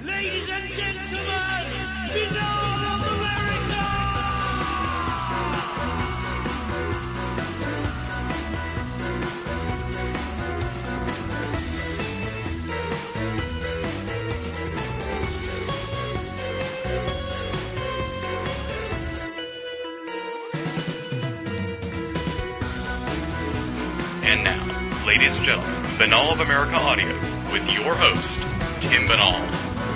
Ladies and gentlemen, Binal of America! And now, ladies and gentlemen, Binal of America Audio, with your host, Tim Binal.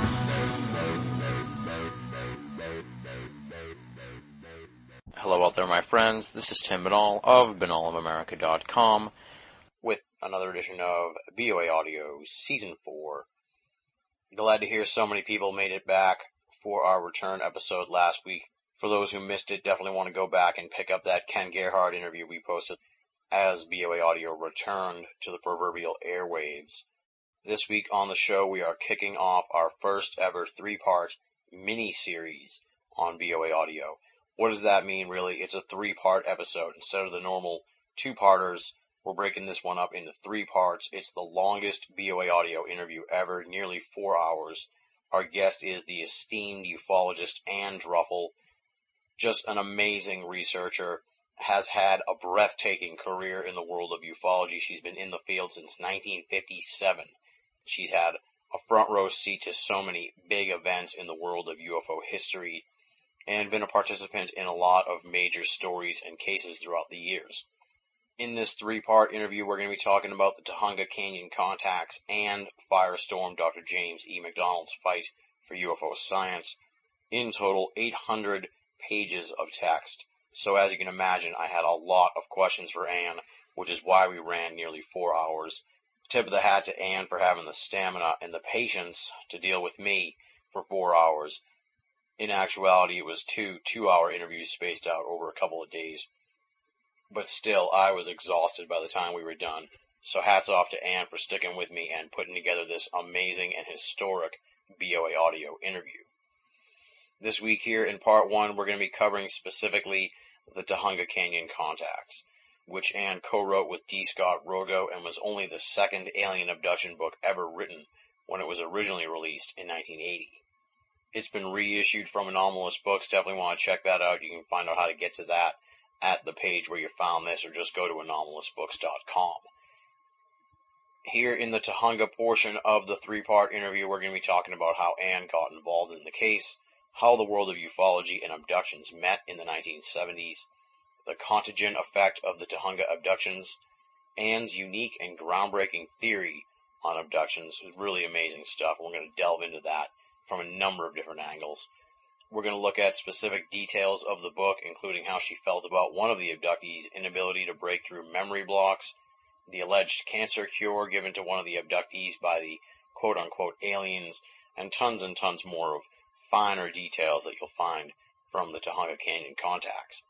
Hello out there, my friends. This is Tim Binal of BinalofAmerica.com with another edition of BOA Audio Season 4. Glad to hear so many people made it back for our return episode last week. For those who missed it, definitely want to go back and pick up that Ken Gerhard interview we posted as BOA Audio returned to the proverbial airwaves. This week on the show, we are kicking off our first ever 3-part mini-series on BOA Audio. What does that mean, really? It's a 3-part episode. Instead of the normal 2-parters, we're breaking this one up into 3 parts. It's the longest BOA Audio interview ever, nearly 4 hours. Our guest is the esteemed ufologist Ann Druffel, just an amazing researcher, has had a breathtaking career in the world of ufology. She's been in the field since 1957. She's had a front row seat to so many big events in the world of UFO history, and been a participant in a lot of major stories and cases throughout the years. In this 3-part interview, we're going to be talking about the Tujunga Canyon contacts and Firestorm Dr. James E. McDonald's fight for UFO science. In total, 800 pages of text. So as you can imagine, I had a lot of questions for Ann, which is why we ran nearly 4 hours. Tip of the hat to Ann for having the stamina and the patience to deal with me for 4 hours. In actuality, it was 2 2-hour interviews spaced out over a couple of days. But still, I was exhausted by the time we were done. So hats off to Ann for sticking with me and putting together this amazing and historic BOA Audio interview. This week here in Part 1, we're going to be covering specifically the Tujunga Canyon contacts, which Ann co-wrote with D. Scott Rogo and was only the second alien abduction book ever written when it was originally released in 1980. It's been reissued from Anomalous Books. Definitely want to check that out. You can find out how to get to that at the page where you found this, or just go to anomalousbooks.com. Here in the Tujunga portion of the 3-part interview, we're going to be talking about how Ann got involved in the case, how the world of ufology and abductions met in the 1970s, the contagion effect of the Tujunga abductions, Ann's unique and groundbreaking theory on abductions. It's really amazing stuff. We're going to delve into that from a number of different angles. We're going to look at specific details of the book, including how she felt about one of the abductees' inability to break through memory blocks, the alleged cancer cure given to one of the abductees by the quote-unquote aliens, and tons more of finer details that you'll find from the Tujunga Canyon contacts.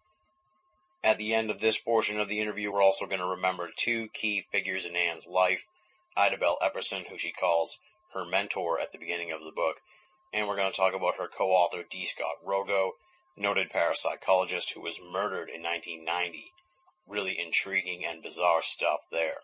At the end of this portion of the interview, we're also going to remember 2 key figures in Ann's life, Ida Bell Epperson, who she calls her mentor at the beginning of the book, and we're going to talk about her co-author D. Scott Rogo, noted parapsychologist who was murdered in 1990. Really intriguing and bizarre stuff there.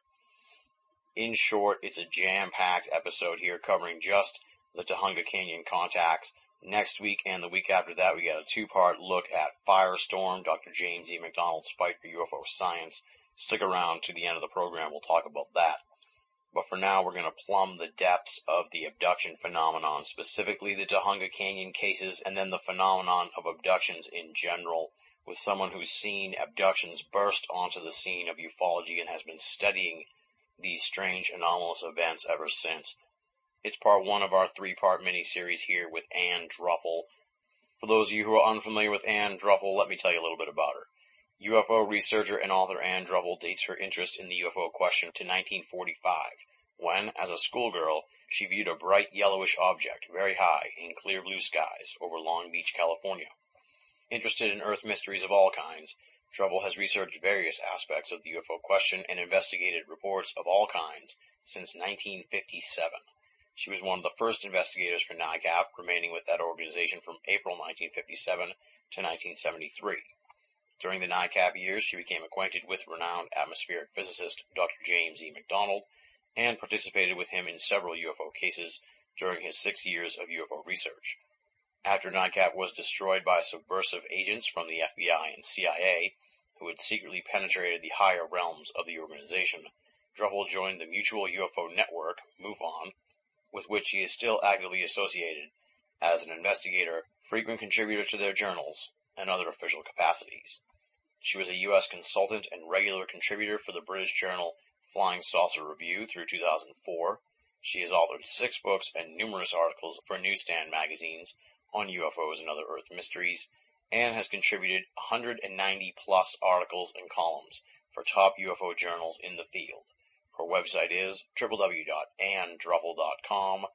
In short, it's a jam-packed episode here covering just the Tujunga Canyon contacts. Next week and the week after that, we got a 2-part look at Firestorm, Dr. James E. McDonald's fight for UFO science. Stick around to the end of the program, we'll talk about that. But for now, we're going to plumb the depths of the abduction phenomenon, specifically the Tujunga Canyon cases, and then the phenomenon of abductions in general, with someone who's seen abductions burst onto the scene of ufology and has been studying these strange anomalous events ever since. It's part 1 of our 3-part mini-series here with Ann Druffel. For those of you who are unfamiliar with Ann Druffel, let me tell you a little bit about her. UFO researcher and author Ann Druffel dates her interest in the UFO question to 1945, when, as a schoolgirl, she viewed a bright yellowish object very high in clear blue skies over Long Beach, California. Interested in Earth mysteries of all kinds, Druffel has researched various aspects of the UFO question and investigated reports of all kinds since 1957. She was one of the first investigators for NICAP, remaining with that organization from April 1957 to 1973. During the NICAP years, she became acquainted with renowned atmospheric physicist Dr. James E. McDonald and participated with him in several UFO cases, during his 6 years of UFO research. After NICAP was destroyed by subversive agents from the FBI and CIA, who had secretly penetrated the higher realms of the organization, Druffel joined the Mutual UFO Network, MUFON, with which he is still actively associated as an investigator, frequent contributor to their journals, and other official capacities. She was a U.S. consultant and regular contributor for the British journal Flying Saucer Review through 2004. She has authored 6 books and numerous articles for newsstand magazines on UFOs and other Earth mysteries, and has contributed 190-plus articles and columns for top UFO journals in the field. Her website is www.annedruffel.com,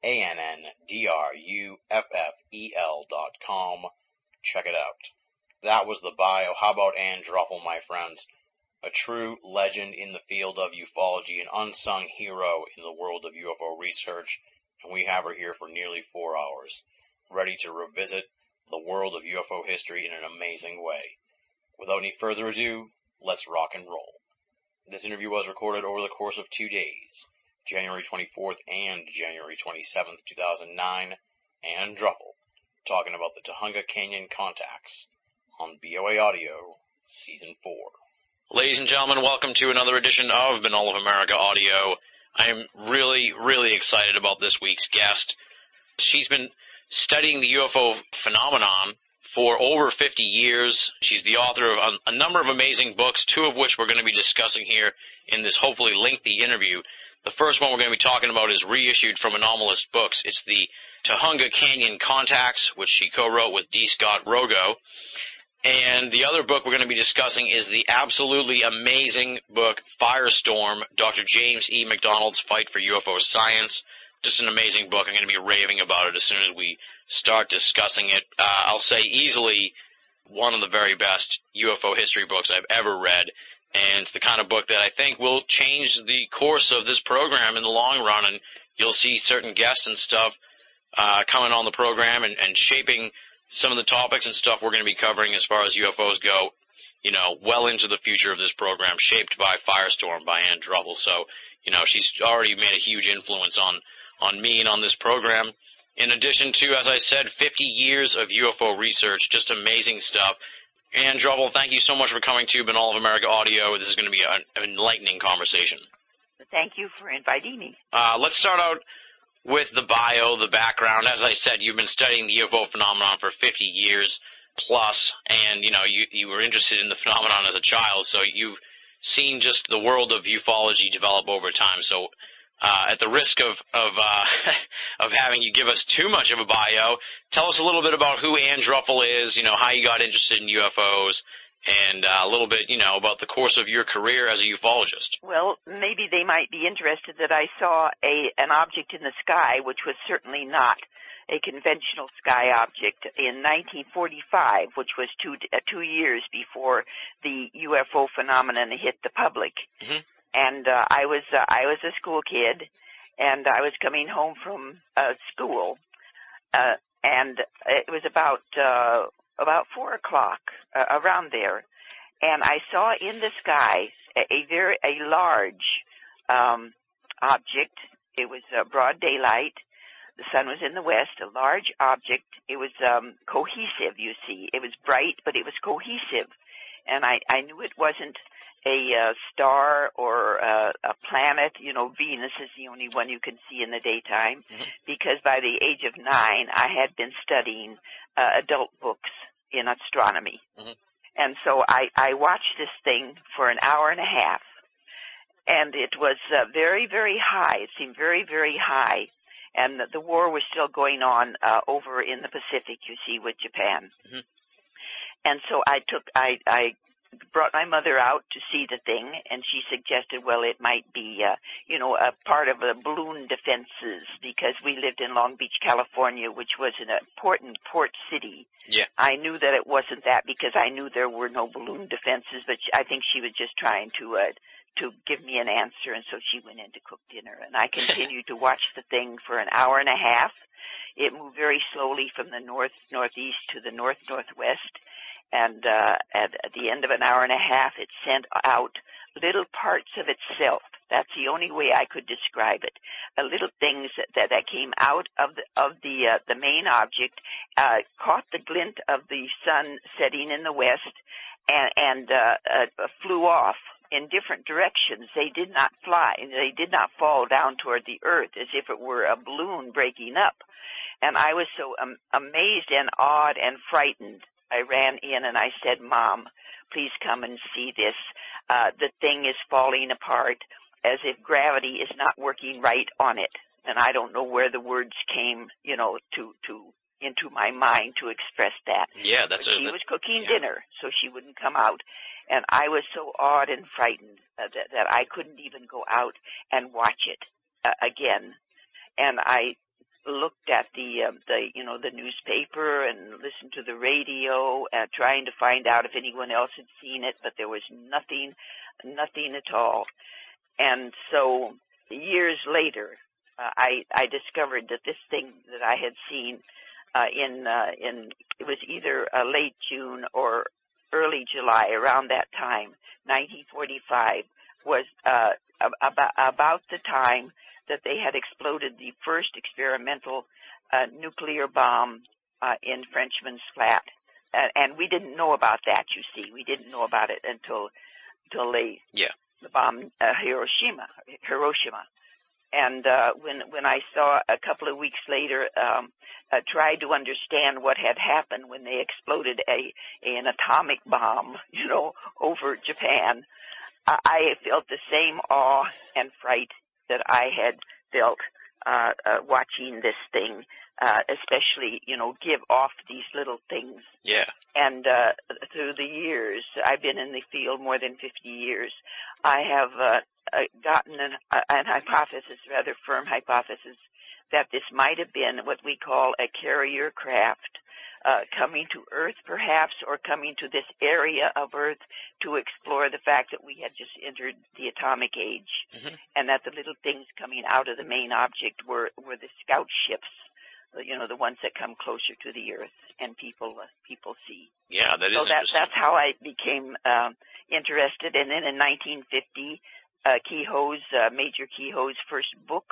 ANNDRUFFEL.com. Check it out. That was the bio. How about Ann Druffel, my friends? A true legend in the field of ufology, an unsung hero in the world of UFO research, and we have her here for nearly 4 hours, ready to revisit the world of UFO history in an amazing way. Without any further ado, let's rock and roll. This interview was recorded over the course of 2 days, January 24th and January 27th, 2009, Ann Druffel, talking about the Tujunga Canyon contacts on BOA Audio, Season 4. Ladies and gentlemen, welcome to another edition of Binnall of America Audio. I am really excited about this week's guest. She's been studying the UFO phenomenon for over 50 years. She's the author of a number of amazing books, 2 of which we're going to be discussing here in this hopefully lengthy interview. The first one we're going to be talking about is reissued from Anomalist Books. It's the Tujunga Canyon Contacts, which she co-wrote with D. Scott Rogo. And the other book we're going to be discussing is the absolutely amazing book, Firestorm, Dr. James E. McDonald's Fight for UFO Science. Just an amazing book. I'm going to be raving about it as soon as we start discussing it. I'll say easily one of the very best UFO history books I've ever read. And it's the kind of book that I think will change the course of this program in the long run. And you'll see certain guests and stuff coming on the program and shaping some of the topics and stuff we're going to be covering as far as UFOs go, well into the future of this program, shaped by Firestorm by Ann Druffel. So, she's already made a huge influence on me and on this program. In addition to, as I said, 50 years of UFO research, just amazing stuff. Ann Druffel, thank you so much for coming to Binnall of America Audio. This is going to be an enlightening conversation. Thank you for inviting me. Let's start out with the bio, the background. As I said, you've been studying the UFO phenomenon for 50 years plus, and, you were interested in the phenomenon as a child, so you've seen just the world of ufology develop over time. So, at the risk of having you give us too much of a bio, tell us a little bit about who Ann Druffel is, how you got interested in UFOs, and a little bit, about the course of your career as a ufologist. Well, maybe they might be interested that I saw an object in the sky, which was certainly not a conventional sky object, in 1945, which was two years before the UFO phenomenon hit the public. Mm-hmm. And I was a school kid, and I was coming home from school, and it was about 4:00, around there, and I saw in the sky a large object. It was broad daylight. The sun was in the west. A large object. It was cohesive. You see, it was bright, but it was cohesive, and I knew it wasn't a star or a planet. Venus is the only one you can see in the daytime, mm-hmm. because by the age of 9, I had been studying adult books in astronomy. Mm-hmm. And so I watched this thing for an hour and a half, and it was very, very high. It seemed very, very high, and the war was still going on over in the Pacific, you see, with Japan. Mm-hmm. And so I brought my mother out to see the thing, and she suggested, well, it might be, a part of the balloon defenses, because we lived in Long Beach, California, which was an important port city. Yeah. I knew that it wasn't that because I knew there were no balloon defenses, but I think she was just trying to give me an answer, and so she went in to cook dinner, and I continued to watch the thing for an hour and a half. It moved very slowly from the northeast to the northwest. and at the end of an hour and a half, it sent out little parts of itself. That's the only way I could describe it. Little things that came out of the main object, caught the glint of the sun setting in the west, and flew off in different directions. They did not fly. They did not fall down toward the earth as if it were a balloon breaking up. And I was so amazed and awed and frightened. I ran in and I said, "Mom, please come and see this. The thing is falling apart as if gravity is not working right on it." And I don't know where the words came, into my mind to express that. Yeah, she was cooking dinner, so she wouldn't come out. And I was so awed and frightened that I couldn't even go out and watch it again. And I looked at the newspaper and listened to the radio, trying to find out if anyone else had seen it, but there was nothing at all. And so years later, I discovered that this thing that I had seen it was either late June or early July, around that time, 1945, was about the time that they had exploded the first experimental nuclear bomb in Frenchman's Flat. And we didn't know about that, you see. We didn't know about it until they bombed Hiroshima. And when I saw a couple of weeks later, tried to understand what had happened when they exploded an atomic bomb, over Japan, I felt the same awe and fright that I had felt watching this thing, especially, give off these little things. Yeah. And through the years, I've been in the field more than 50 years, I have gotten an hypothesis, rather firm hypothesis, that this might have been what we call a carrier craft coming to Earth, perhaps, or coming to this area of Earth to explore the fact that we had just entered the atomic age, and that the little things coming out of the main object were the scout ships, the ones that come closer to the Earth and people see. Yeah, that is interesting. That's how I became interested. And then in 1950, Major Kehoe's first book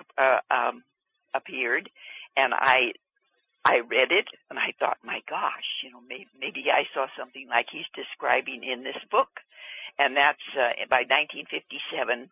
appeared, and I read it, and I thought, my gosh, maybe I saw something like he's describing in this book. And that's by 1957,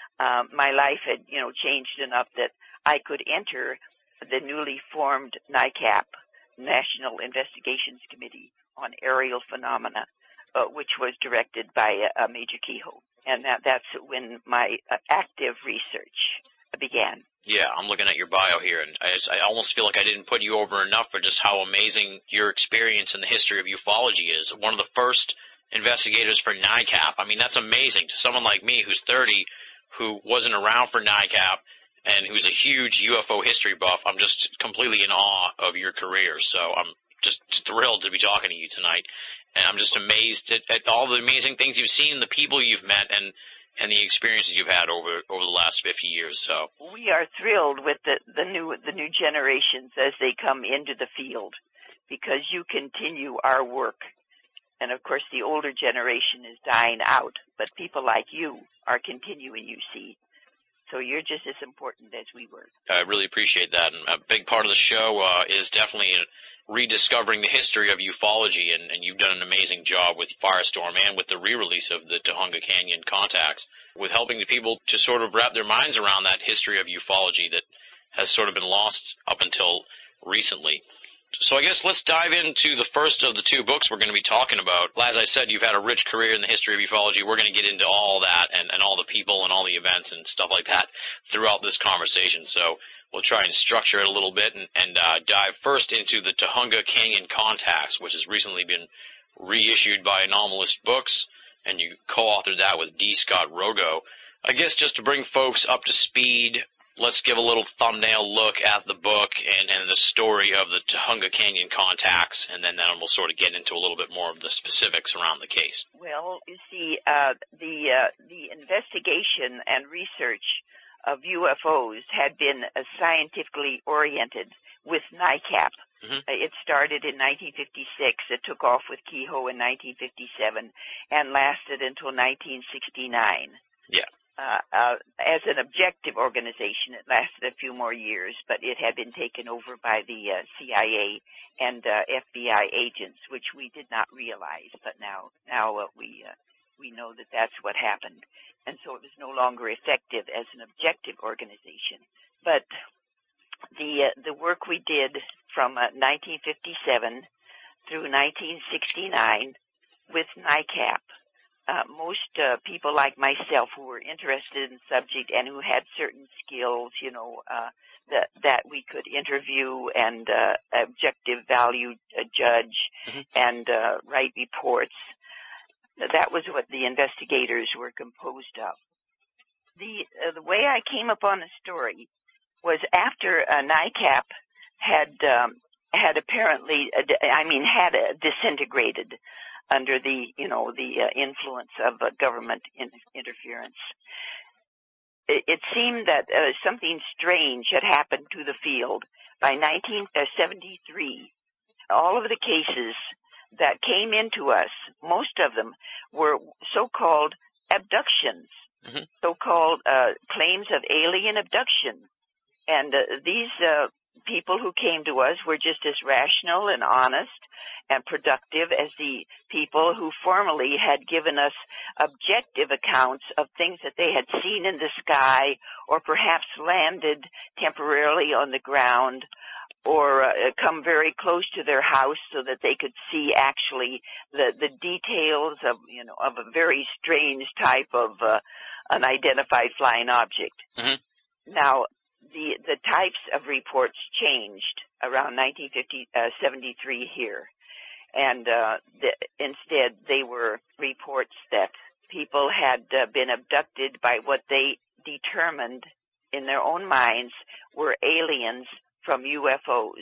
my life had changed enough that I could enter the newly formed NICAP, National Investigations Committee on Aerial Phenomena, which was directed by Major Kehoe. And that's when my active research began. Yeah, I'm looking at your bio here, and I almost feel like I didn't put you over enough for just how amazing your experience in the history of ufology is. One of the first investigators for NICAP. I mean, that's amazing to someone like me who's 30, who wasn't around for NICAP, and who's a huge UFO history buff. I'm just completely in awe of your career, so I'm just thrilled to be talking to you tonight. And I'm just amazed at all the amazing things you've seen, the people you've met, and the experiences you've had over the last 50 years. So we are thrilled with the new generations as they come into the field, because you continue our work. And of course, the older generation is dying out, but people like you are continuing, you see. So you're just as important as we were. I really appreciate that. And a big part of the show is definitely rediscovering the history of ufology, and you've done an amazing job with Firestorm and with the re-release of the Tujunga Canyon Contacts, with helping the people to sort of wrap their minds around that history of ufology that has sort of been lost up until recently. So I guess let's dive into the first of the two books we're going to be talking about. As I said, you've had a rich career in the history of ufology. We're going to get into all that and all the people and all the events and stuff like that throughout this conversation. So we'll try and structure it a little bit and dive first into the Tujunga Canyon Contacts, which has recently been reissued by Anomalist Books, and you co-authored that with D. Scott Rogo. I guess just to bring folks up to speed, let's give a little thumbnail look at the book and the story of the Tujunga Canyon Contacts, and then we'll sort of get into a little bit more of the specifics around the case. Well, you see, the investigation and research of UFOs had been scientifically oriented with NICAP. Mhm. It started in 1956. It took off with Keyhoe in 1957 and lasted until 1969. Yeah. As an objective organization, it lasted a few more years, but it had been taken over by the CIA and FBI agents, which we did not realize. But now we know that that's what happened, and so it was no longer effective as an objective organization. But the work we did from 1957 through 1969 with NICAP. Most people like myself who were interested in the subject and who had certain skills, that we could interview and objective value judge and write reports. That was what the investigators were composed of. The way I came upon the story was after NICAP had apparently, had disintegrated under the influence of government interference. It seemed that something strange had happened to the field. By 1973, all of the cases that came into us, most of them were so-called abductions, so-called claims of alien abduction. And these people who came to us were just as rational and honest and productive as the people who formerly had given us objective accounts of things that they had seen in the sky or perhaps landed temporarily on the ground or come very close to their house so that they could see actually the details of a very strange type of unidentified flying object. Now, the types of reports changed around 1973 here. And instead, they were reports that people had been abducted by what they determined in their own minds were aliens from UFOs.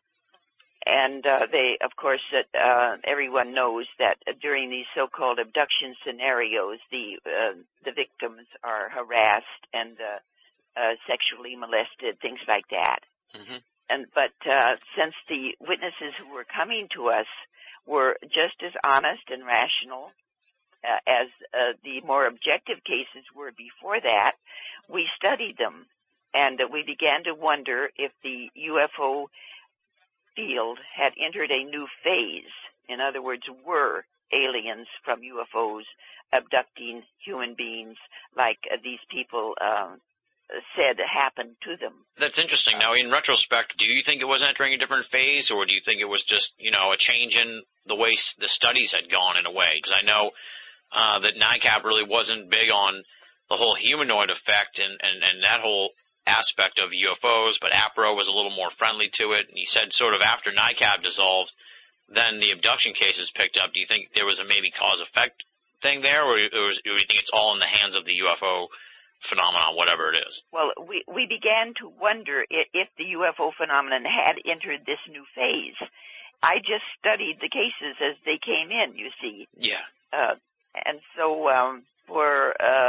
And they, of course, everyone knows that during these so-called abduction scenarios, the victims are harassed and sexually molested, things like that. But since the witnesses who were coming to us were just as honest and rational as the more objective cases were before that, we studied them, and we began to wonder if the UFO field had entered a new phase. In other words, were aliens from UFOs abducting human beings like these people said happened to them. That's interesting. Now, in retrospect, do you think it was entering a different phase, or do you think it was just, a change in the way the studies had gone in a way? Because I know that NICAP really wasn't big on the whole humanoid effect and that whole aspect of UFOs, but APRO was a little more friendly to it. And he said sort of after NICAP dissolved, then the abduction cases picked up. Do you think there was a maybe cause-effect thing there, or do you think it's all in the hands of the UFO phenomenon, whatever it is? Well, we began to wonder if the UFO phenomenon had entered this new phase. I just studied the cases as they came in, you see. Yeah. And so for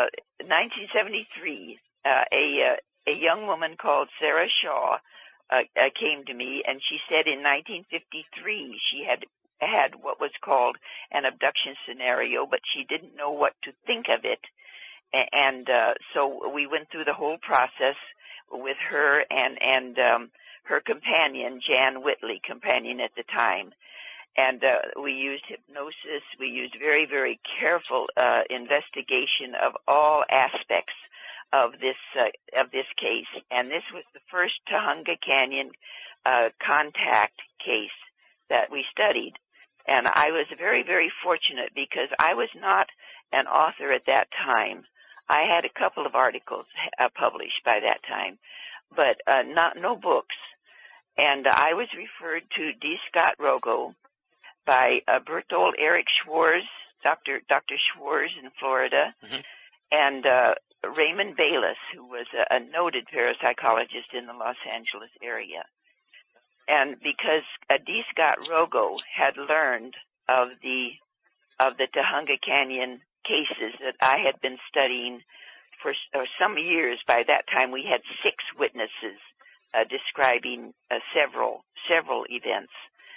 1973, a young woman called Sarah Shaw came to me, and she said in 1953 she had what was called an abduction scenario, but she didn't know what to think of it. And so we went through the whole process with her and her companion, Jan Whitley, companion at the time. And we used hypnosis. We used very, very careful investigation of all aspects of this case. And this was the first Tujunga Canyon contact case that we studied. And I was very, very fortunate because I was not an author at that time. I had a couple of articles published by that time, but no books. And I was referred to D. Scott Rogo by Berthold Erich Schwarz, Dr. Schwarz in Florida, and Raymond Bayless, who was a noted parapsychologist in the Los Angeles area. And because D. Scott Rogo had learned of the Tujunga Canyon cases that I had been studying for some years. By that time, we had 6 witnesses describing several events.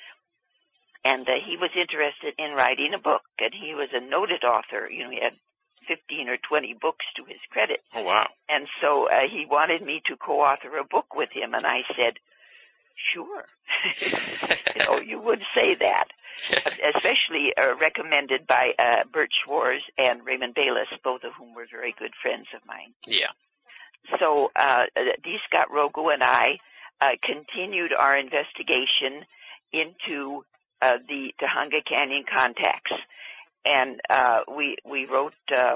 And he was interested in writing a book, and he was a noted author. You know, he had 15 or 20 books to his credit. Oh, wow. And so he wanted me to co-author a book with him, and I said, sure. You know, you would say that. Especially recommended by Bert Schwarz and Raymond Bayless, both of whom were very good friends of mine. Yeah. So D. Scott Rogo and I continued our investigation into the Tujunga Canyon contacts, and we wrote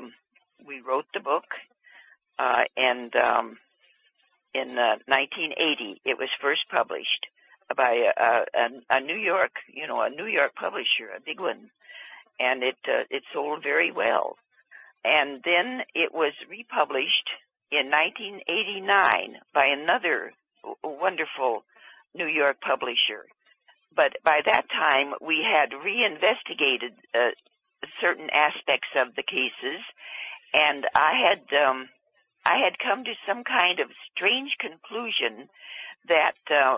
the book, and in 1980 it was first published by a New York publisher, a big one, and it sold very well. And then it was republished in 1989 by another wonderful New York publisher. But by that time, we had reinvestigated certain aspects of the cases, and I had come to some kind of strange conclusion that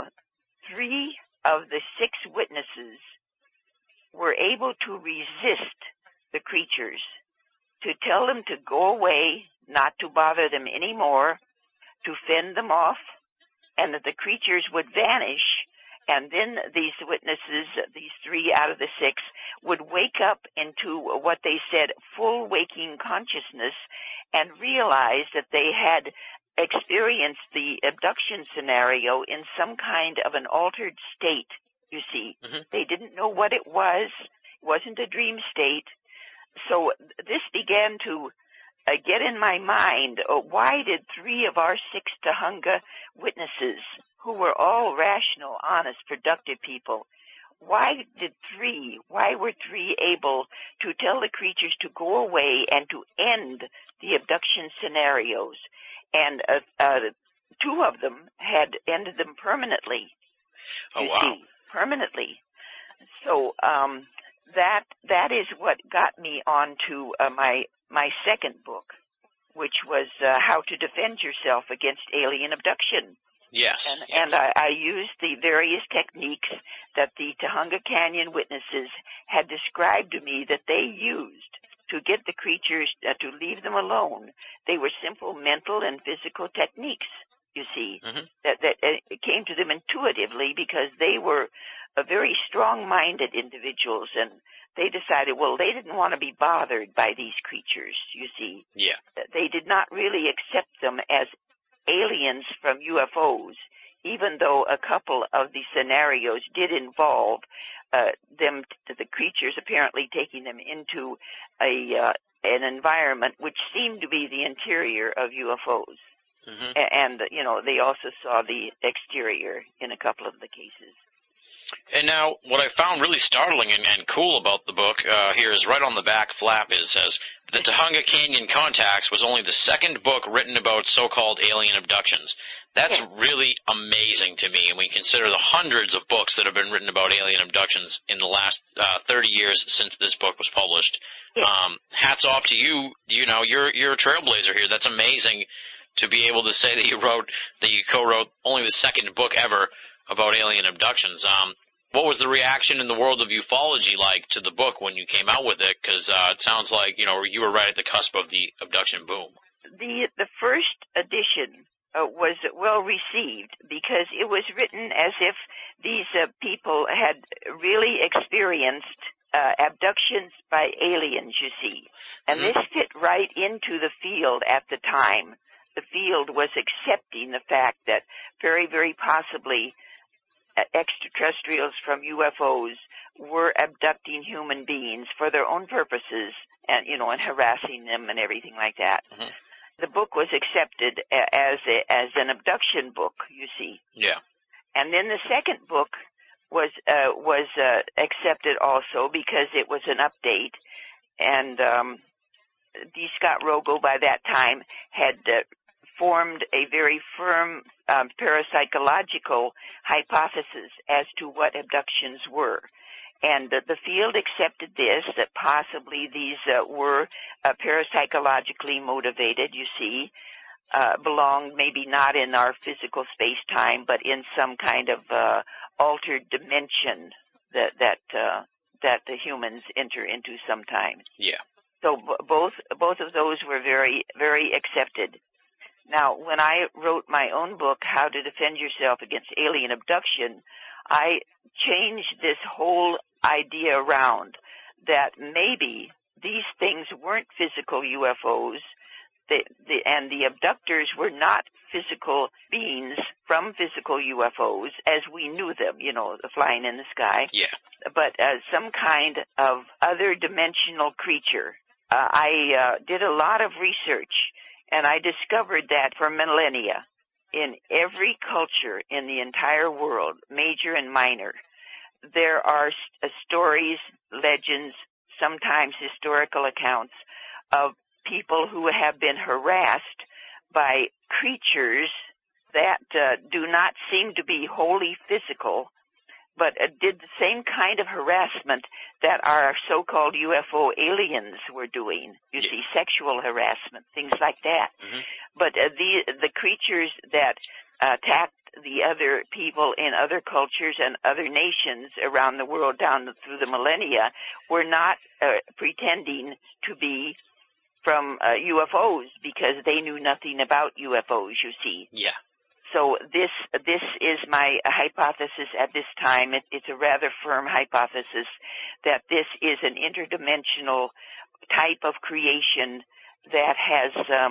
3 of the 6 witnesses were able to resist the creatures, to tell them to go away, not to bother them anymore, to fend them off, and that the creatures would vanish. And then these witnesses, these 3 out of the 6, would wake up into what they said full waking consciousness and realize that they had experienced the abduction scenario in some kind of an altered state, you see. Mm-hmm. They didn't know what it was. It wasn't a dream state. So this began to get in my mind, why did 3 of our 6 Tujunga witnesses, who were all rational, honest, productive people, why were 3 able to tell the creatures to go away and to end the abduction scenarios? And 2 of them had ended them permanently. Oh, wow. Permanently. So that is what got me on to my second book, which was How to Defend Yourself Against Alien Abduction. Yes. And I used the various techniques that the Tujunga Canyon witnesses had described to me that they used to get the creatures to leave them alone. They were simple mental and physical techniques, you see, mm-hmm. that came to them intuitively because they were very strong-minded individuals, and they decided, well, they didn't want to be bothered by these creatures, you see. Yeah. They did not really accept them as aliens from UFOs, even though a couple of the scenarios did involve the creatures apparently taking them into an environment which seemed to be the interior of UFOs. Mm-hmm. And, they also saw the exterior in a couple of the cases. And now, what I found really startling and cool about the book here is right on the back flap, it says, the Tujunga Canyon Contacts was only the 2nd book written about so-called alien abductions. That's really amazing to me, and we consider the hundreds of books that have been written about alien abductions in the last 30 years since this book was published. Hats off to you. You're a trailblazer here. That's amazing to be able to say that you co-wrote only the 2nd book ever about alien abductions. What was the reaction in the world of ufology like to the book when you came out with it? Because it sounds like you were right at the cusp of the abduction boom. The first edition was well received because it was written as if these people had really experienced abductions by aliens, you see. And mm-hmm. this fit right into the field at the time. The field was accepting the fact that very, very possibly extraterrestrials from UFOs were abducting human beings for their own purposes and, and harassing them and everything like that. Mm-hmm. The book was accepted as an abduction book, you see. Yeah. And then the second book was accepted also because it was an update, and D. Scott Rogo by that time had formed a very firm parapsychological hypothesis as to what abductions were. And the field accepted this, that possibly these were parapsychologically motivated, you see, belonged maybe not in our physical space-time, but in some kind of altered dimension that the humans enter into sometimes. Yeah. So both of those were very, very accepted. Now, when I wrote my own book, How to Defend Yourself Against Alien Abduction, I changed this whole idea around, that maybe these things weren't physical UFOs, and the abductors were not physical beings from physical UFOs as we knew them, flying in the sky. Yeah. But some kind of other dimensional creature. I did a lot of research, and I discovered that for millennia, in every culture in the entire world, major and minor, there are stories, legends, sometimes historical accounts of people who have been harassed by creatures that do not seem to be wholly physical, but did the same kind of harassment that our so-called UFO aliens were doing. You see, sexual harassment, things like that. Mm-hmm. But the creatures that attacked the other people in other cultures and other nations around the world down through the millennia were not pretending to be from UFOs, because they knew nothing about UFOs, you see. Yeah. So this is my hypothesis at this time. It's a rather firm hypothesis that this is an interdimensional type of creation that has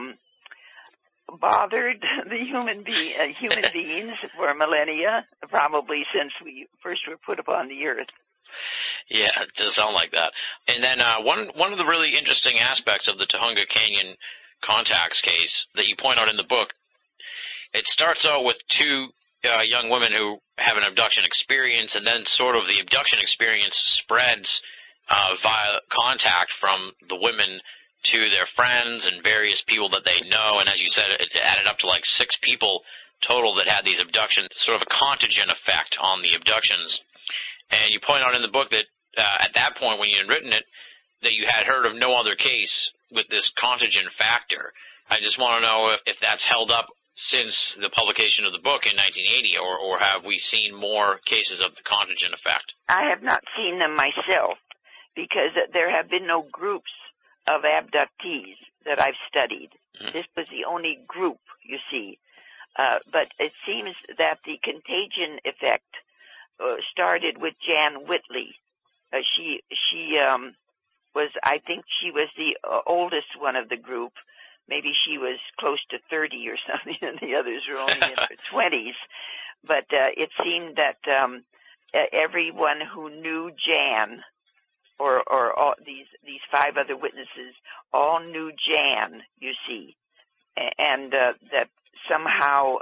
bothered the human beings for millennia, probably since we first were put upon the earth. Yeah, it does sound like that. And then one of the really interesting aspects of the Tujunga Canyon contacts case that you point out in the book, it starts out with two young women who have an abduction experience, and then sort of the abduction experience spreads via contact from the women to their friends and various people that they know. And as you said, it added up to like 6 people total that had these abductions, sort of a contagion effect on the abductions. And you point out in the book that at that point when you had written it, that you had heard of no other case with this contagion factor. I just want to know if that's held up since the publication of the book in 1980, or have we seen more cases of the contagion effect? I have not seen them myself, because there have been no groups of abductees that I've studied. Mm-hmm. This was the only group, you see. But it seems that the contagion effect started with Jan Whitley. She was, I think she was the oldest one of the group. Maybe she was close to 30 or something, and the others were only in their 20s. But it seemed that everyone who knew Jan, or all these 5 other witnesses, all knew Jan, you see, and that somehow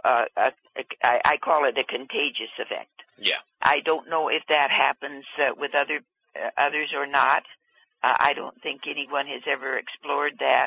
I call it a contagious effect. Yeah. I don't know if that happens with others or not. I don't think anyone has ever explored that.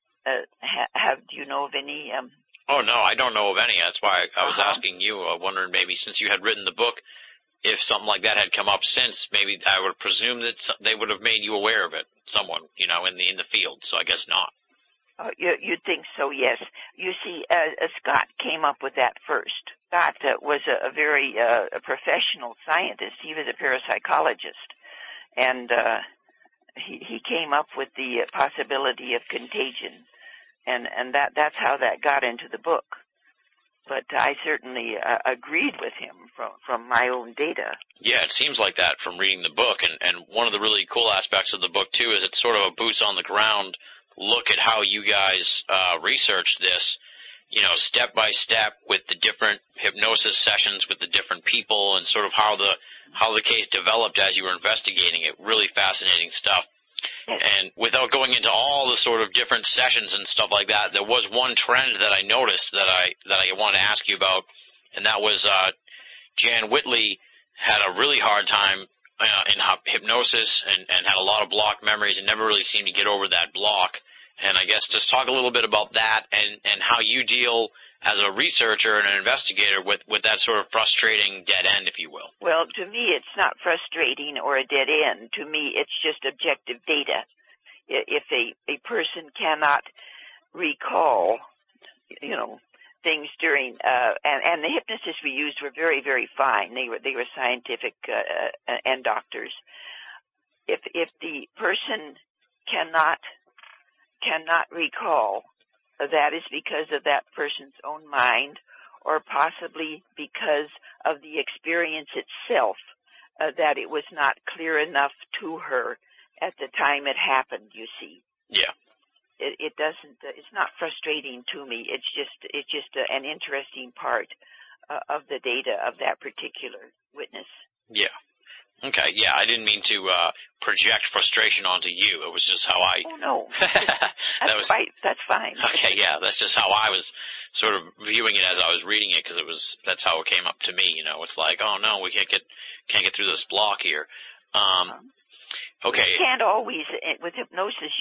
Do you know of any? Oh, no, I don't know of any. That's why I was asking you. Wondering maybe since you had written the book, if something like that had come up since, maybe I would presume that they would have made you aware of it, someone, in the field. So I guess not. You'd think so, yes. You see, Scott came up with that first. Scott was a very professional scientist. He was a parapsychologist, and he came up with the possibility of contagion, and that's how that got into the book. But I certainly agreed with him from my own data. Yeah, it seems like that from reading the book, and one of the really cool aspects of the book, too, is it's sort of a boots on the ground look at how you guys researched this, step by step with the different hypnosis sessions with the different people, and sort of how the case developed as you were investigating it. Really fascinating stuff. And without going into all the sort of different sessions and stuff like that, there was one trend that I noticed that I wanted to ask you about, and that was Jan Whitley had a really hard time in hypnosis and had a lot of blocked memories and never really seemed to get over that block. And I guess just talk a little bit about that and how you deal as a researcher and an investigator with that sort of frustrating dead end, if you will? Well, to me, it's not frustrating or a dead end. To me, it's just objective data. If a person cannot recall, things during, and the hypnotists we used were very, very fine. They were scientific, and doctors. If the person cannot recall, that is because of that person's own mind, or possibly because of the experience itself, that it was not clear enough to her at the time it happened, you see. Yeah. It doesn't, it's not frustrating to me. It's just an interesting part of the data of that particular witness. Yeah. Okay, yeah, I didn't mean to project frustration onto you. It was just how I... Oh, no. That's fine. Okay, yeah, that's just how I was sort of viewing it as I was reading it, because that's how it came up to me, It's like, oh, no, we can't get through this block here. Okay. You can't always, with hypnosis,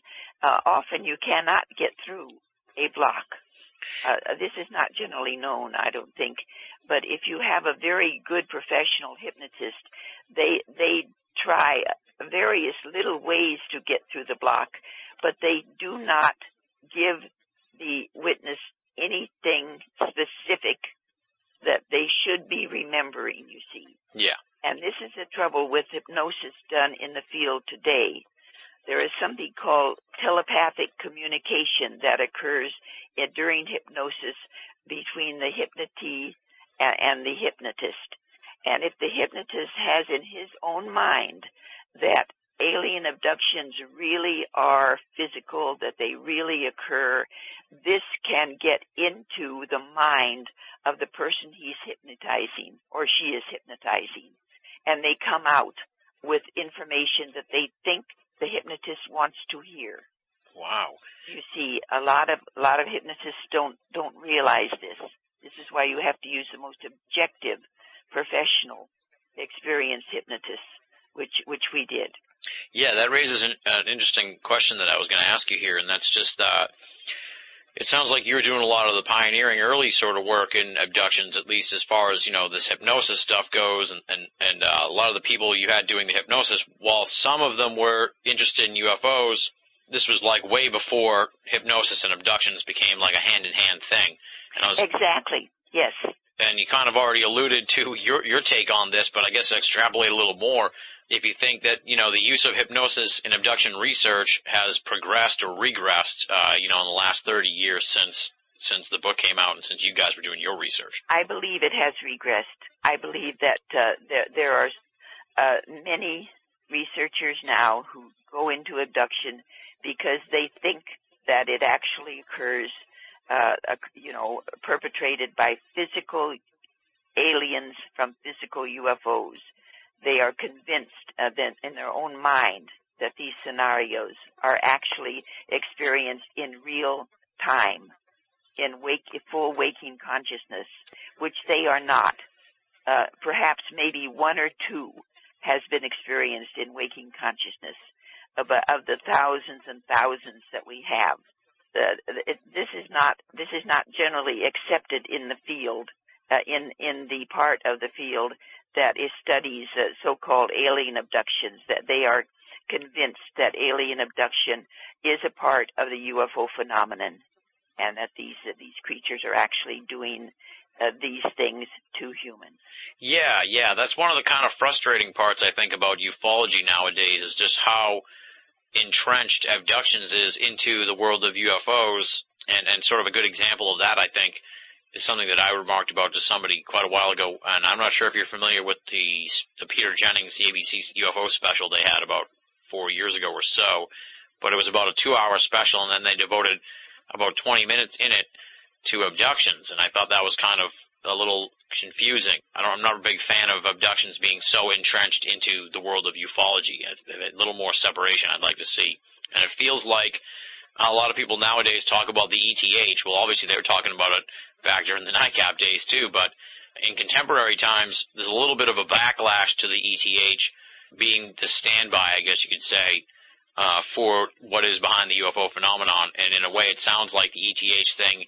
often you cannot get through a block. This is not generally known, I don't think, but if you have a very good professional hypnotist, they try various little ways to get through the block, but they do not give the witness anything specific that they should be remembering, you see. Yeah. And this is the trouble with hypnosis done in the field today. There is something called telepathic communication that occurs during hypnosis between the hypnotee and the hypnotist. And if the hypnotist has in his own mind that alien abductions really are physical, that they really occur, this can get into the mind of the person he's hypnotizing, or she is hypnotizing. And they come out with information that they think the hypnotist wants to hear. Wow. You see, a lot of hypnotists don't realize this. This is why you have to use the most objective, professional, experienced hypnotists, which we did. Yeah, that raises an interesting question that I was going to ask you here, and that's just it sounds like you were doing a lot of the pioneering early sort of work in abductions, at least as far as, this hypnosis stuff goes, and a lot of the people you had doing the hypnosis, while some of them were interested in UFOs, this was like way before hypnosis and abductions became like a hand-in-hand thing. Exactly, yes. And you kind of already alluded to your take on this, but I guess extrapolate a little more. If you think that, the use of hypnosis in abduction research has progressed or regressed, in the last 30 years since the book came out and since you guys were doing your research. I believe it has regressed. I believe that there are many researchers now who go into abduction because they think that it actually occurs, perpetrated by physical aliens from physical UFOs. They are convinced that in their own mind that these scenarios are actually experienced in real time, in full waking consciousness, which they are not. Perhaps maybe one or two has been experienced in waking consciousness of the thousands and thousands that we have. This is not generally accepted in the field, in the part of the field that is studies so-called alien abductions, that they are convinced that alien abduction is a part of the UFO phenomenon, and that these creatures are actually doing these things to humans. Yeah, that's one of the kind of frustrating parts I think about ufology nowadays, is just how entrenched abductions is into the world of UFOs, and sort of a good example of that, I think, is something that I remarked about to somebody quite a while ago, and I'm not sure if you're familiar with the Peter Jennings, the ABC UFO special they had about 4 years ago or so, but it was about a 2-hour special, and then they devoted about 20 minutes in it to abductions, and I thought that was kind of a little confusing. I'm not a big fan of abductions being so entrenched into the world of ufology. A little more separation I'd like to see, and it feels like a lot of people nowadays talk about the ETH. Well, obviously they were talking about it back during the NICAP days too, but in contemporary times, there's a little bit of a backlash to the ETH being the standby, I guess you could say, for what is behind the UFO phenomenon. And in a way, it sounds like the ETH thing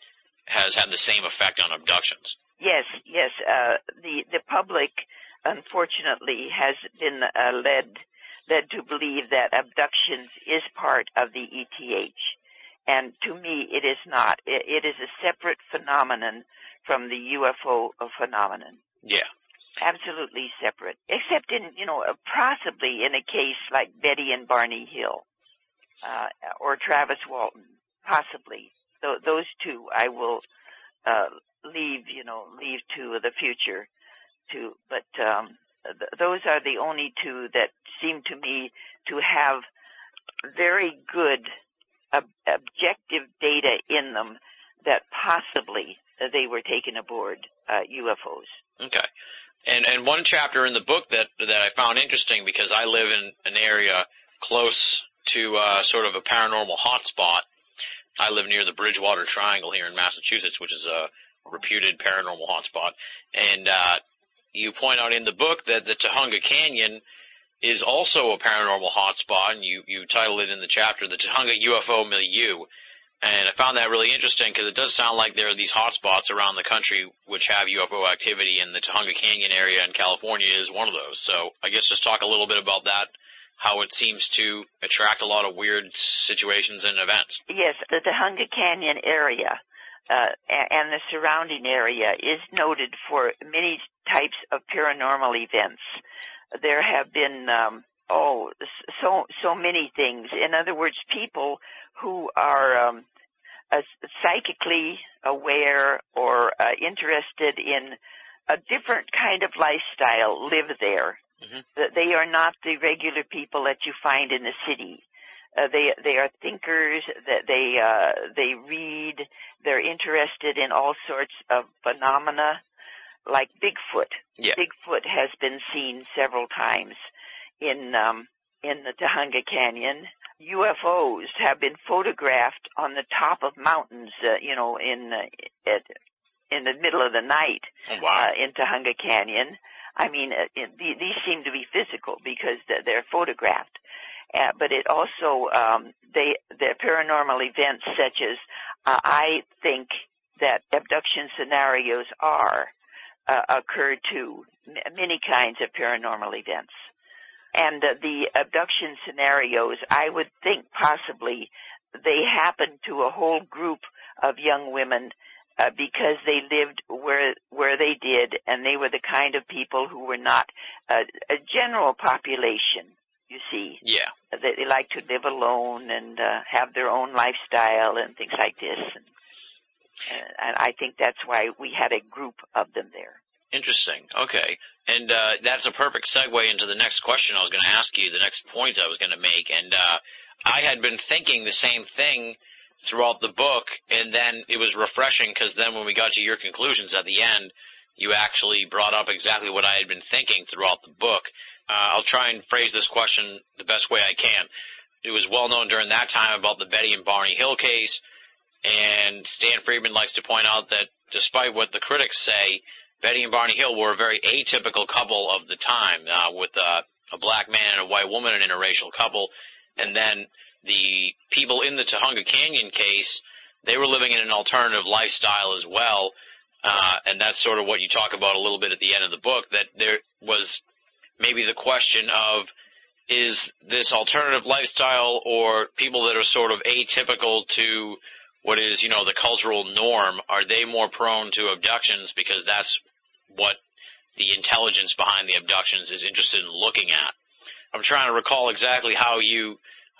has had the same effect on abductions. Yes. The public, unfortunately, has been led to believe that abductions is part of the ETH. And to me, it is not. It is a separate phenomenon from the UFO phenomenon. Yeah. Absolutely separate. Except in, possibly in a case like Betty and Barney Hill, or Travis Walton. Possibly. Those two I will, leave to the future but those are the only two that seem to me to have very good objective data in them that possibly they were taken aboard UFOs. Okay. And one chapter in the book that I found interesting, because I live in an area close to sort of a paranormal hotspot. I live near the Bridgewater Triangle here in Massachusetts, which is a reputed paranormal hotspot. And you point out in the book that the Tujunga Canyon is also a paranormal hotspot, and you title it in the chapter, The Tujunga UFO Milieu. And I found that really interesting because it does sound like there are these hotspots around the country which have UFO activity, and the Tujunga Canyon area in California is one of those. So I guess just talk a little bit about that, how it seems to attract a lot of weird situations and events. Yes, the Tujunga Canyon area and the surrounding area is noted for many types of paranormal events. There have been so many things. In other words, people who are psychically aware or interested in a different kind of lifestyle live there. Mm-hmm. They are not the regular people that you find in the city. They are thinkers. That they read. They're interested in all sorts of phenomena, like Bigfoot. Yeah. Bigfoot has been seen several times in the Tujunga Canyon. UFOs have been photographed on the top of mountains, in the middle of the night. Oh, wow. In Tujunga Canyon. I mean, these seem to be physical because they're photographed. But it also, the paranormal events such as, I think that abduction scenarios occur too. Many kinds of paranormal events. And the abduction scenarios, I would think possibly they happened to a whole group of young women because they lived where they did, and they were the kind of people who were not a general population, you see. Yeah. They like to live alone and have their own lifestyle and things like this. And I think that's why we had a group of them there. Interesting. Okay. And that's a perfect segue into the next question I was going to ask you, the next point I was going to make. And I had been thinking the same thing throughout the book, and then it was refreshing because then when we got to your conclusions at the end, you actually brought up exactly what I had been thinking throughout the book. I'll try and phrase this question the best way I can. It was well known during that time about the Betty and Barney Hill case, and Stan Friedman likes to point out that despite what the critics say, Betty and Barney Hill were a very atypical couple of the time, with a black man and a white woman, an interracial couple. And then the people in the Tujunga Canyon case, they were living in an alternative lifestyle as well. And that's sort of what you talk about a little bit at the end of the book, that there was maybe the question of, is this alternative lifestyle or people that are sort of atypical to what is, the cultural norm, are they more prone to abductions because that's what the intelligence behind the abductions is interested in looking at? I'm trying to recall exactly how you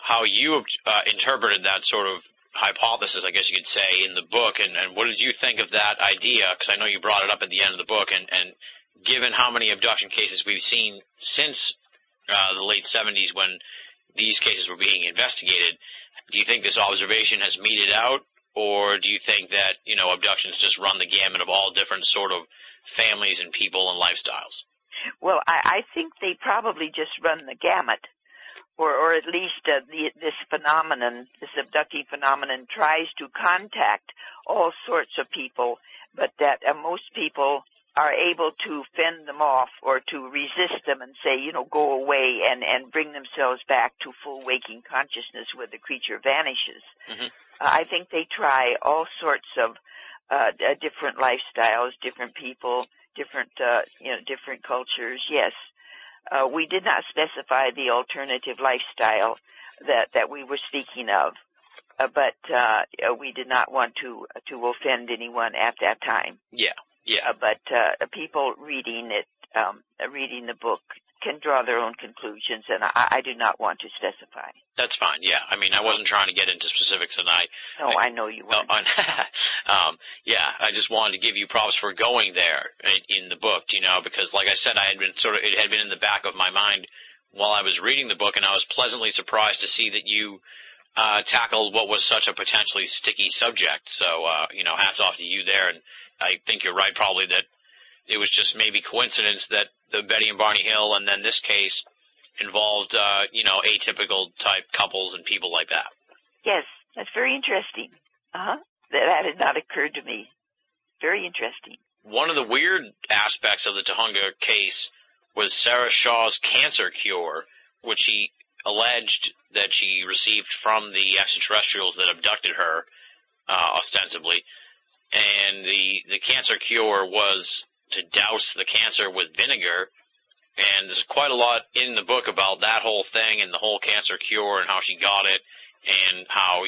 interpreted that sort of hypothesis, I guess you could say, in the book, and what did you think of that idea? Because I know you brought it up at the end of the book, and given how many abduction cases we've seen since the late 70s when these cases were being investigated, do you think this observation has meted out, or do you think that, abductions just run the gamut of all different sort of families and people and lifestyles? Well, I think they probably just run the gamut, or at least this phenomenon, this abducting phenomenon, tries to contact all sorts of people, but that most people are able to fend them off or to resist them and say, go away and bring themselves back to full waking consciousness where the creature vanishes. Mm-hmm. I think they try all sorts of different lifestyles, different people, different different cultures. Yes, we did not specify the alternative lifestyle that we were speaking of, but we did not want to offend anyone at that time. Yeah. But people reading it, reading the book, can draw their own conclusions, and I do not want to specify. That's fine, yeah. I mean, I wasn't trying to get into specifics, and I know you weren't. Yeah, I just wanted to give you props for going there in the book, because like I said, it had been in the back of my mind while I was reading the book, and I was pleasantly surprised to see that you tackled what was such a potentially sticky subject. So, hats off to you there, and I think you're right probably that it was just maybe coincidence that the Betty and Barney Hill and then this case involved, atypical type couples and people like that. Yes, that's very interesting. That had not occurred to me. Very interesting. One of the weird aspects of the Tujunga case was Sarah Shaw's cancer cure, which she alleged that she received from the extraterrestrials that abducted her, ostensibly. And the cancer cure was to douse the cancer with vinegar, and there's quite a lot in the book about that whole thing and the whole cancer cure and how she got it, and how,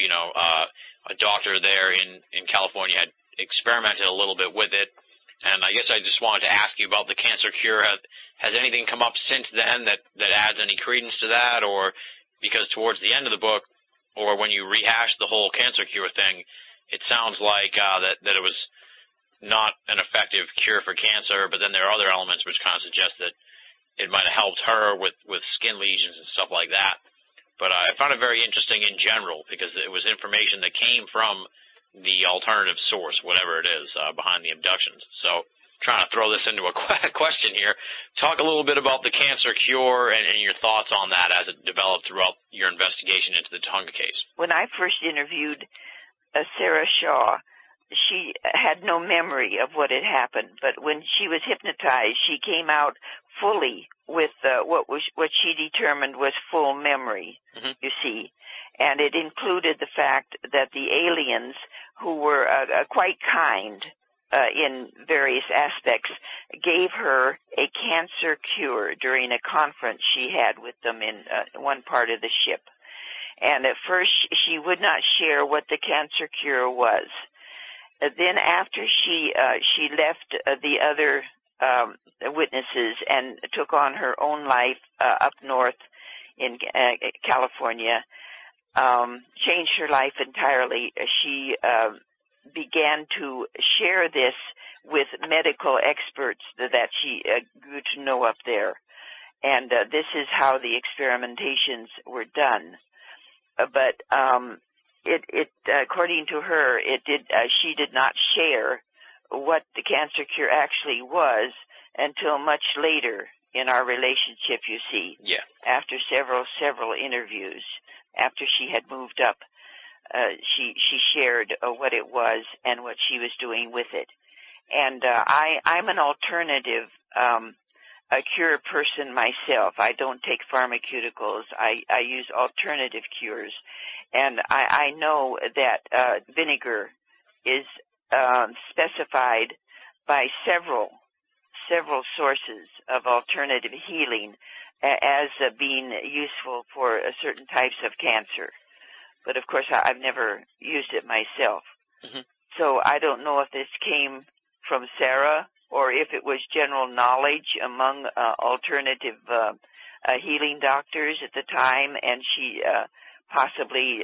a doctor there in California had experimented a little bit with it. And I guess I just wanted to ask you about the cancer cure. Has anything come up since then that adds any credence to that, or because towards the end of the book, or when you rehash the whole cancer cure thing, it sounds like that it was not an effective cure for cancer, but then there are other elements which kind of suggest that it might have helped her with skin lesions and stuff like that. But I found it very interesting in general because it was information that came from the alternative source, whatever it is, behind the abductions. So trying to throw this into a question here. Talk a little bit about the cancer cure and your thoughts on that as it developed throughout your investigation into the Tujunga case. When I first interviewed Sarah Shaw, she had no memory of what had happened, but when she was hypnotized, she came out fully with what she determined was full memory, you see. And it included the fact that the aliens, who were quite kind in various aspects, gave her a cancer cure during a conference she had with them in one part of the ship. And at first, she would not share what the cancer cure was. Then after she left the other witnesses and took on her own life up north in California, changed her life entirely, she began to share this with medical experts that she grew to know up there. And this is how the experimentations were done. But according to her, she did not share what the cancer cure actually was until much later in our relationship, you see. Yeah. After several interviews, after she had moved up, she shared what it was and what she was doing with it. And I'm an alternative a cure person myself. I don't take pharmaceuticals. I use alternative cures. And I know that vinegar is specified by several sources of alternative healing as being useful for certain types of cancer. But of course, I've never used it myself. So I don't know if this came from Sarah or if it was general knowledge among alternative healing doctors at the time, and she possibly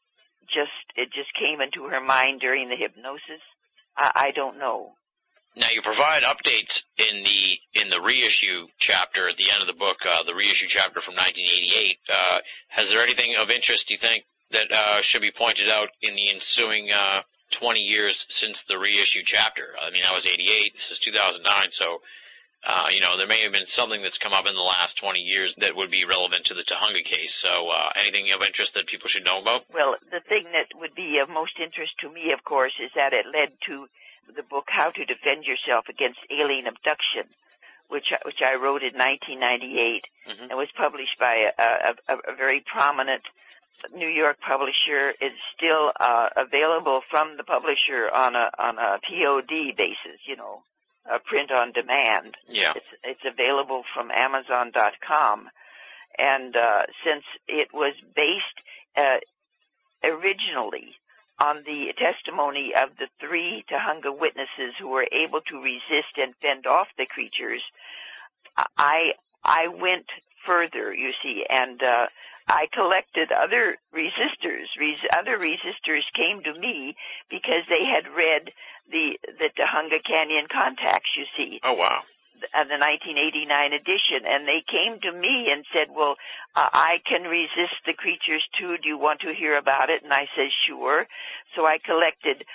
it just came into her mind during the hypnosis. I don't know. Now you provide updates in the reissue chapter at the end of the book, the reissue chapter from 1988. Has there anything of interest, do you think, that should be pointed out in the ensuing 20 years since the reissue chapter? I mean, I was 88, this is 2009, so, there may have been something that's come up in the last 20 years that would be relevant to the Tujunga case. So, anything of interest that people should know about? Well, the thing that would be of most interest to me, of course, is that it led to the book How to Defend Yourself Against Alien Abduction, which I wrote in 1998 and was published by a very prominent New York publisher. It's still available from the publisher on a POD basis, a print on demand. Yeah. It's available from Amazon.com. And since it was based originally on the testimony of the 3 Tujunga witnesses who were able to resist and fend off the creatures, I went further, you see, and I collected other resistors. Other resistors came to me because they had read the Tujunga Canyon Contacts, you see. Oh, wow. The 1989 edition, and they came to me and said, well, I can resist the creatures too. Do you want to hear about it? And I said, sure. So I collected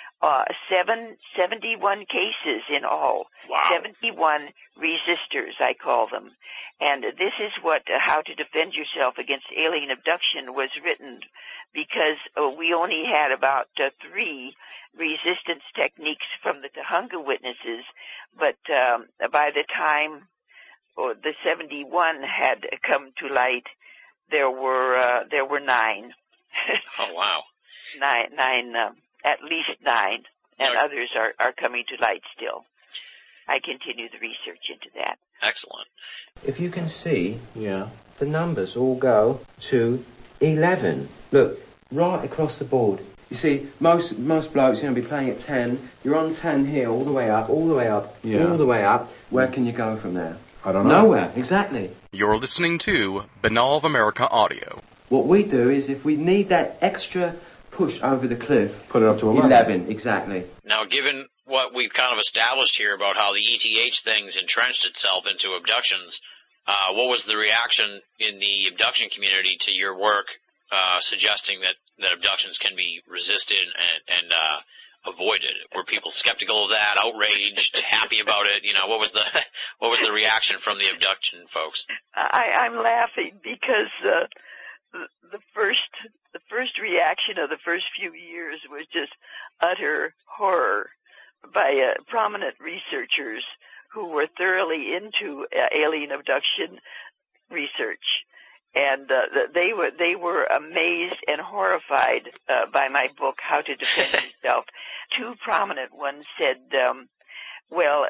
71 cases in all. Wow. 71 resistors, I call them. And this is what How to Defend Yourself Against Alien Abduction was written, because we only had about 3 resistance techniques from the Tujunga witnesses, but by the time the 71 had come to light, there were 9. Oh, wow. Nine, at least 9, and others are coming to light still. I continue the research into that. Excellent. If you can see, the numbers all go to 11. Look, right across the board. You see, most blokes, be playing at 10. You're on 10 here, all the way up, all the way up, all the way up. Where can you go from there? I don't know. Nowhere, exactly. You're listening to Binnall of America Audio. What we do is, if we need that extra push over the cliff, put it up to 11. Exactly. Now, given what we've kind of established here about how the ETH thing's entrenched itself into abductions, what was the reaction in the abduction community to your work suggesting that abductions can be resisted and avoided? Were people skeptical of that, outraged, happy about it? What was the reaction from the abduction folks? I'm laughing because the first reaction of the first few years was just utter horror by prominent researchers who were thoroughly into alien abduction research, and they were amazed and horrified by my book, How to Defend Yourself. 2 prominent ones said, well,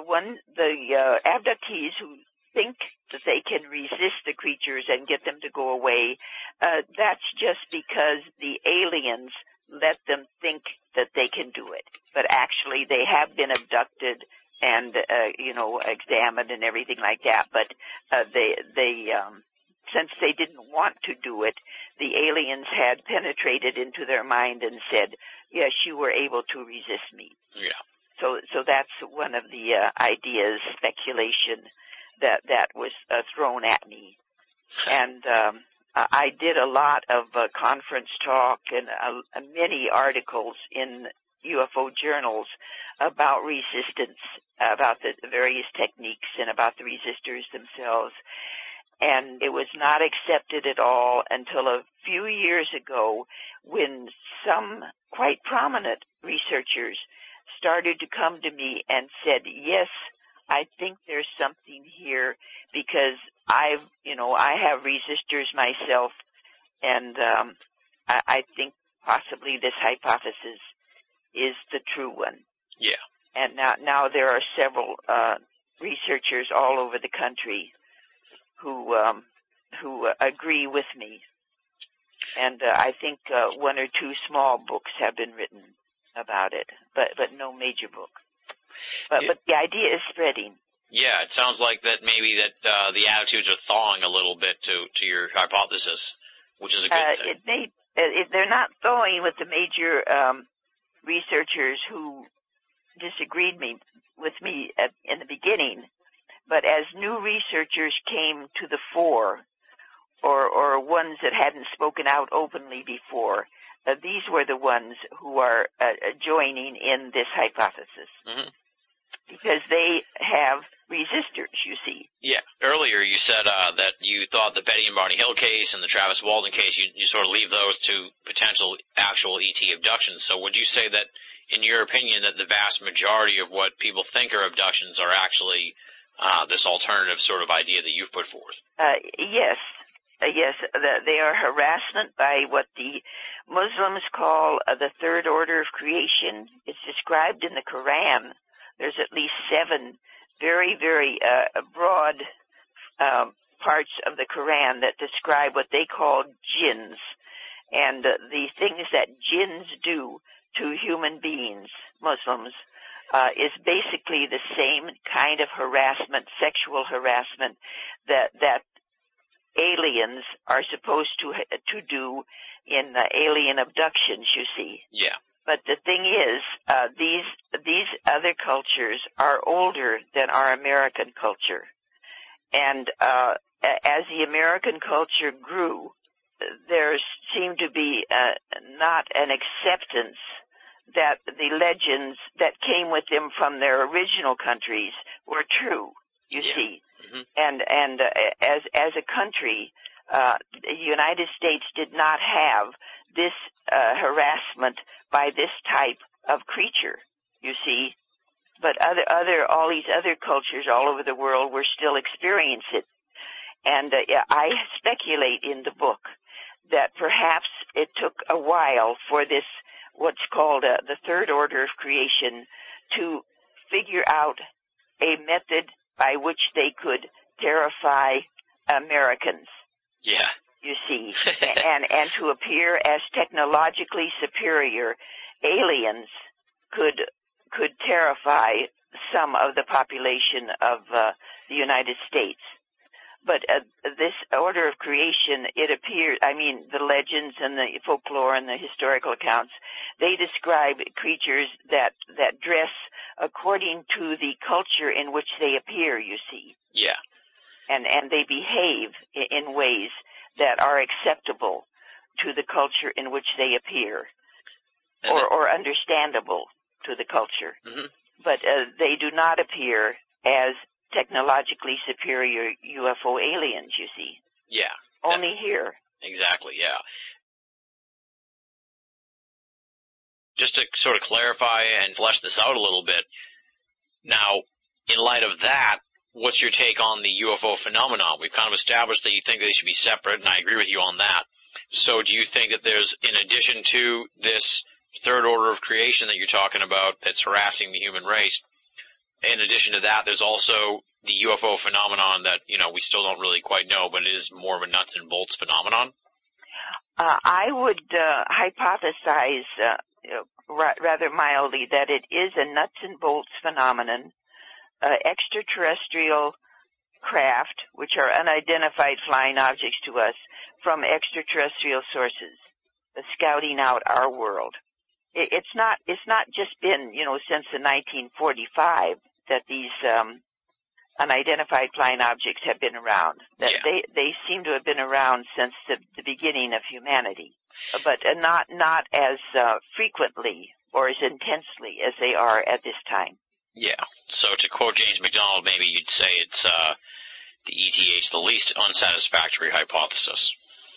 the abductees who think that they can resist the creatures and get them to go away, that's just because the aliens let them think that they can do it. But actually they have been abducted and, examined and everything like that. But, since they didn't want to do it, the aliens had penetrated into their mind and said, yes, you were able to resist me. Yeah. So that's one of the ideas, speculation that was thrown at me. And I did a lot of conference talk and many articles in UFO journals about resistance, about the various techniques and about the resistors themselves. And it was not accepted at all until a few years ago when some quite prominent researchers started to come to me and said, yes, I think there's something here because I have resistors myself, and I think possibly this hypothesis is the true one. Yeah. And now there are several researchers all over the country who agree with me, and I think 1 or 2 small books have been written about it, but no major book. But the idea is spreading. Yeah, it sounds like that maybe that the attitudes are thawing a little bit to your hypothesis, which is a good thing. They're not thawing with the major researchers who disagreed with me in the beginning, but as new researchers came to the fore, or ones that hadn't spoken out openly before, these were the ones who are joining in this hypothesis. Mm-hmm. Because they have resistors, you see. Yeah. Earlier you said that you thought the Betty and Barney Hill case and the Travis Walton case, you sort of leave those to potential actual ET abductions. So would you say that, in your opinion, that the vast majority of what people think are abductions are actually this alternative sort of idea that you've put forth? Yes. Yes, they are harassment by what the Muslims call the third order of creation. It's described in the Quran. There's at least 7 very, very broad parts of the Quran that describe what they call jinns, and the things that jinns do to human beings, Muslims, is basically the same kind of harassment, sexual harassment, that aliens are supposed to do in alien abductions, you see. Yeah. But the thing is, these other cultures are older than our American culture. And as the American culture grew, there seemed to be not an acceptance that the legends that came with them from their original countries were true, you see. Mm-hmm. And as a country, the United States did not have this harassment by this type of creature, you see. But all these other cultures all over the world were still experiencing it. And I speculate in the book that perhaps it took a while for this, what's called the third order of creation, to figure out a method by which they could terrify Americans. Yeah. You see, and to appear as technologically superior, aliens could terrify some of the population of the United States. But this order of creation, it appears, the legends and the folklore and the historical accounts, they describe creatures that dress according to the culture in which they appear, you see. Yeah. And they behave in ways that are acceptable to the culture in which they appear, or understandable to the culture. Mm-hmm. But they do not appear as technologically superior UFO aliens, you see. Yeah. Only here. Exactly, yeah. Just to sort of clarify and flesh this out a little bit, now, in light of that, what's your take on the UFO phenomenon? We've kind of established that you think they should be separate, and I agree with you on that. So do you think that there's, in addition to this third order of creation that you're talking about that's harassing the human race, in addition to that, there's also the UFO phenomenon that, we still don't really quite know, but it is more of a nuts and bolts phenomenon? I would hypothesize rather mildly that it is a nuts and bolts phenomenon, extraterrestrial craft, which are unidentified flying objects to us, from extraterrestrial sources, scouting out our world. It's not just been, since the 1945 that these unidentified flying objects have been around. That they seem to have been around since the beginning of humanity, but not as frequently or as intensely as they are at this time. Yeah. So to quote James McDonald, maybe you'd say it's the ETH, the least unsatisfactory hypothesis.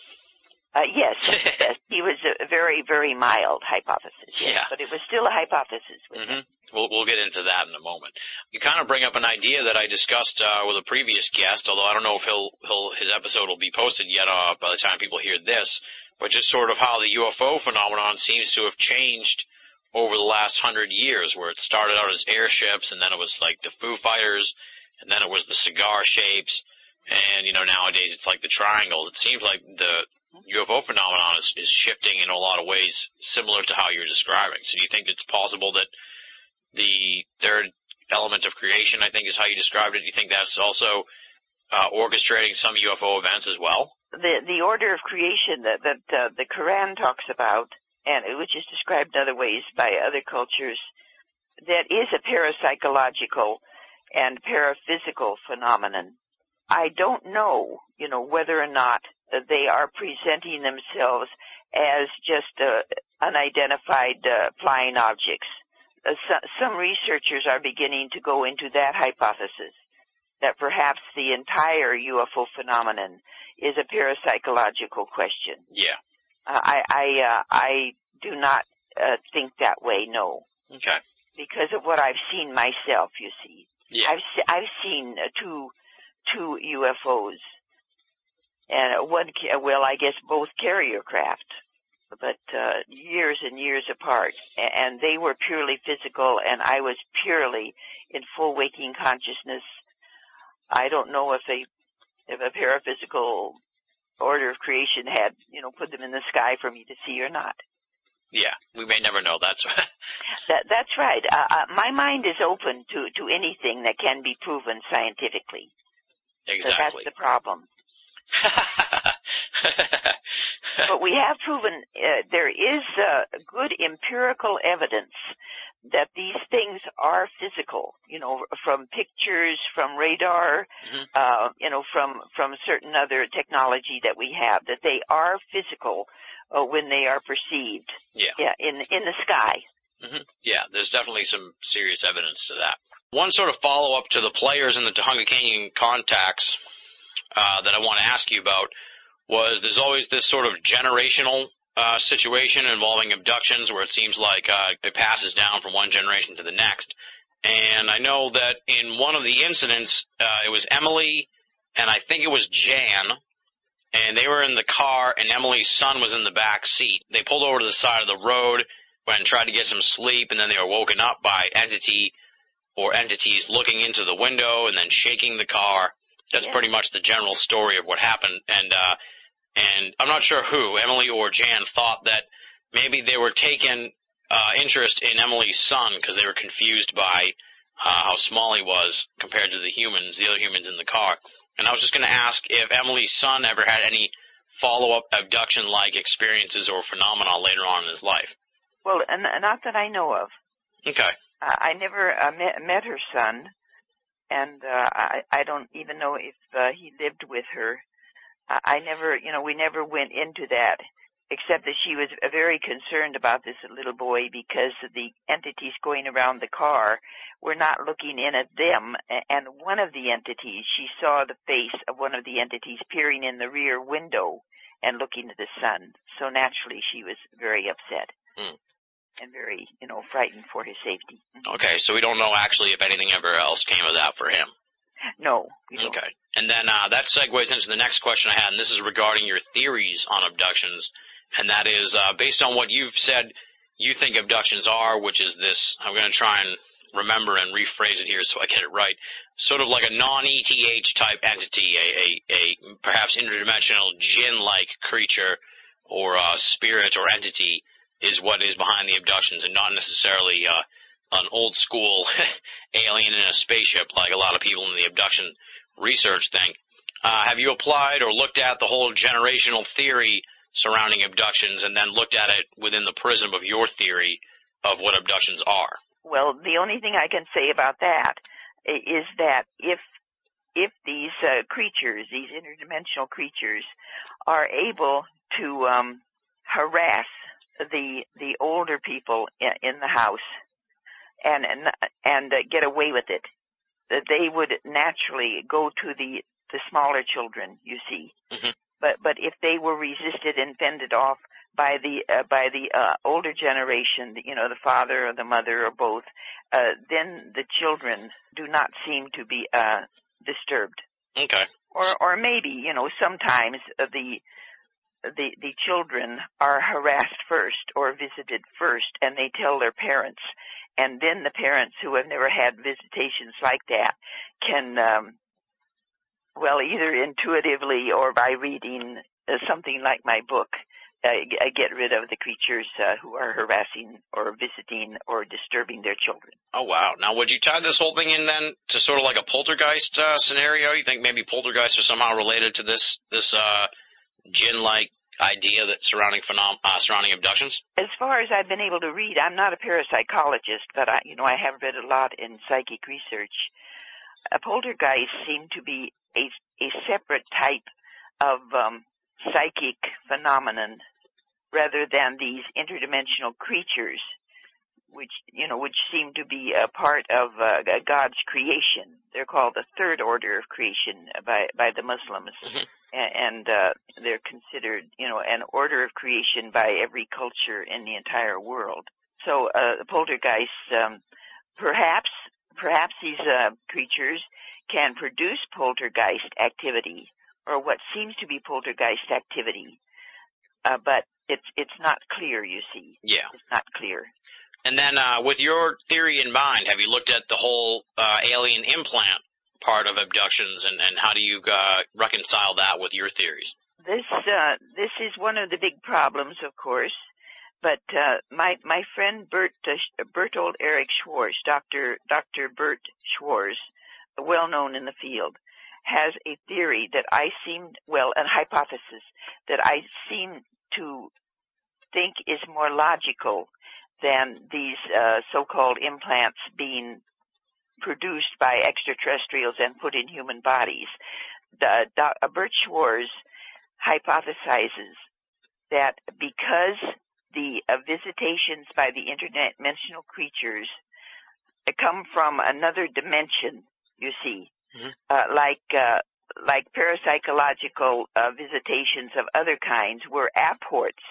Yes, he was a very, very mild hypothesis. Yes, yeah. But it was still a hypothesis. Mm-hmm. We'll get into that in a moment. You kind of bring up an idea that I discussed with a previous guest, although I don't know if his episode will be posted yet by the time people hear this, but just sort of how the UFO phenomenon seems to have changed over the last 100 years, where it started out as airships, and then it was like the Foo Fighters, and then it was the cigar shapes, and, nowadays it's like the triangles. It seems like the UFO phenomenon is shifting in a lot of ways similar to how you're describing. So do you think it's possible that the third element of creation, I think is how you described it, do you think that's also orchestrating some UFO events as well? The order of creation that the Quran talks about, and which is described in other ways by other cultures, that is a parapsychological and paraphysical phenomenon. I don't know, whether or not they are presenting themselves as just unidentified flying objects. Some researchers are beginning to go into that hypothesis, that perhaps the entire UFO phenomenon is a parapsychological question. Yeah. I do not think that way, no. Okay. Because of what I've seen myself, you see. Yeah. I've seen two UFOs and I guess both carrier craft, but years and years apart, and they were purely physical, and I was purely in full waking consciousness. I don't know if a paraphysical order of creation had, put them in the sky for me to see or not. Yeah, we may never know. That's right. That's right. My mind is open to anything that can be proven scientifically. Exactly. So that's the problem. But we have proven there is good empirical evidence that these things are physical, from pictures, from radar, from certain other technology that we have, that they are physical when they are perceived. Yeah. In the sky. Mm-hmm. Yeah, there's definitely some serious evidence to that. One sort of follow-up to the players in the Tujunga Canyon contacts that I want to ask you about was there's always this sort of generational situation involving abductions where it seems like it passes down from one generation to the next. And I know that in one of the incidents, it was Emily and I think it was Jan, and they were in the car and Emily's son was in the back seat. They pulled over to the side of the road and tried to get some sleep, and then they were woken up by entities looking into the window and then shaking the car. That's pretty much the general story of what happened. And I'm not sure who, Emily or Jan, thought that maybe they were taking interest in Emily's son because they were confused by how small he was compared to the other humans in the car. And I was just going to ask if Emily's son ever had any follow-up abduction-like experiences or phenomena later on in his life. Well, not that I know of. Okay. I never met her son, and I don't even know if he lived with her. We never went into that, except that she was very concerned about this little boy because the entities going around the car were not looking in at them, and one of the entities, she saw the face of one of the entities peering in the rear window and looking at the son. So naturally she was very upset. And very, frightened for his safety. Okay, so we don't know actually if anything ever else came of that for him. No, we don't. Okay. And then that segues into the next question I had, and this is regarding your theories on abductions, and that is based on what you've said you think abductions are, which is this, I'm going to try and remember and rephrase it here so I get it right, sort of like a non-ETH type entity, a perhaps interdimensional jinn-like creature or spirit or entity is what is behind the abductions, and not necessarily an old school alien in a spaceship like a lot of people in the abduction research think. Have you applied or looked at the whole generational theory surrounding abductions and then looked at it within the prism of your theory of what abductions are? Well, the only thing I can say about that is that if these creatures, these interdimensional creatures, are able to harass the older people in the house and get away with it, that they would naturally go to the smaller children, you see. Mm-hmm. But if they were resisted and fended off by the older generation, the father or the mother or both, then the children do not seem to be disturbed. Okay. Or maybe, sometimes the children are harassed first or visited first, and they tell their parents, and then the parents who have never had visitations like that can, either intuitively or by reading something like my book, get rid of the creatures who are harassing or visiting or disturbing their children. Oh, wow. Now, would you tie this whole thing in then to sort of like a poltergeist scenario? You think maybe poltergeists are somehow related to this jinn-like idea that surrounding abductions? As far as I've been able to read, I'm not a parapsychologist, but I have read a lot in psychic research. Poltergeists seem to be a separate type of psychic phenomenon rather than these interdimensional creatures, which seem to be a part of God's creation. They're called the third order of creation by the Muslims. Mm-hmm. And they're considered, an order of creation by every culture in the entire world. So the poltergeists, perhaps these creatures can produce poltergeist activity or what seems to be poltergeist activity. But it's not clear, you see. Yeah. It's not clear. And then with your theory in mind, have you looked at the whole alien implant part of abductions, and how do you reconcile that with your theories? This is one of the big problems, of course. But my friend Bertold Erich Schwarz, Dr. Bert Schwarz, well known in the field, has a theory that an hypothesis that I seem to think is more logical than these so-called implants being produced by extraterrestrials and put in human bodies. Bert Schwarz hypothesizes that because the visitations by the interdimensional creatures come from another dimension, you see, like parapsychological visitations of other kinds, where apports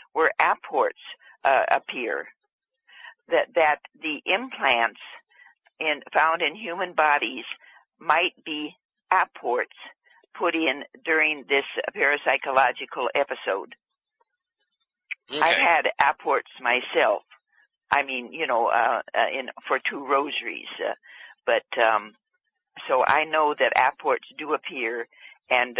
appear, that the implants found in human bodies might be apports put in during this parapsychological episode. Okay. I've had apports myself. I mean, for 2 rosaries. So I know that apports do appear, and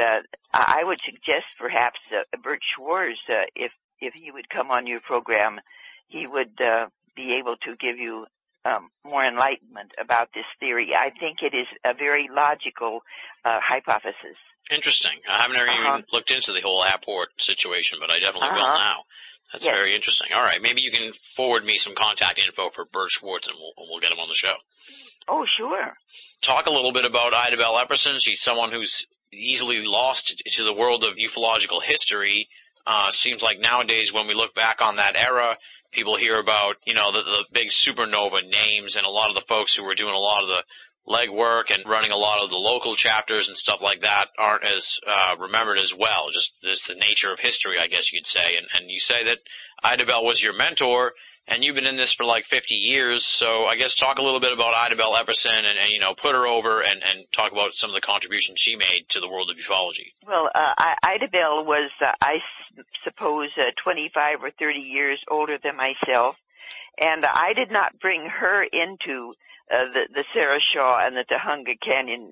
I would suggest perhaps Bert Schwarz, if he would come on your program, he would be able to give you more enlightenment about this theory. I think it is a very logical hypothesis. Interesting. I haven't even looked into the whole apport situation, but I definitely will now. That's very interesting. All right, maybe you can forward me some contact info for Bert Schwarz, and we'll get him on the show. Oh, sure. Talk a little bit about Ida Bell Epperson. She's someone who's easily lost to the world of ufological history. Seems like nowadays when we look back on that era, people hear about, the big supernova names, and a lot of the folks who were doing a lot of the legwork and running a lot of the local chapters and stuff like that aren't as remembered as well. Just the nature of history, I guess you'd say. And you say that Ida Bell was your mentor, and you've been in this for like 50 years. So I guess talk a little bit about Ida Bell Epperson and put her over and talk about some of the contributions she made to the world of ufology. Well, Ida Bell was, I suppose, 25 or 30 years older than myself. And I did not bring her into the Sarah Shaw and the Tujunga Canyon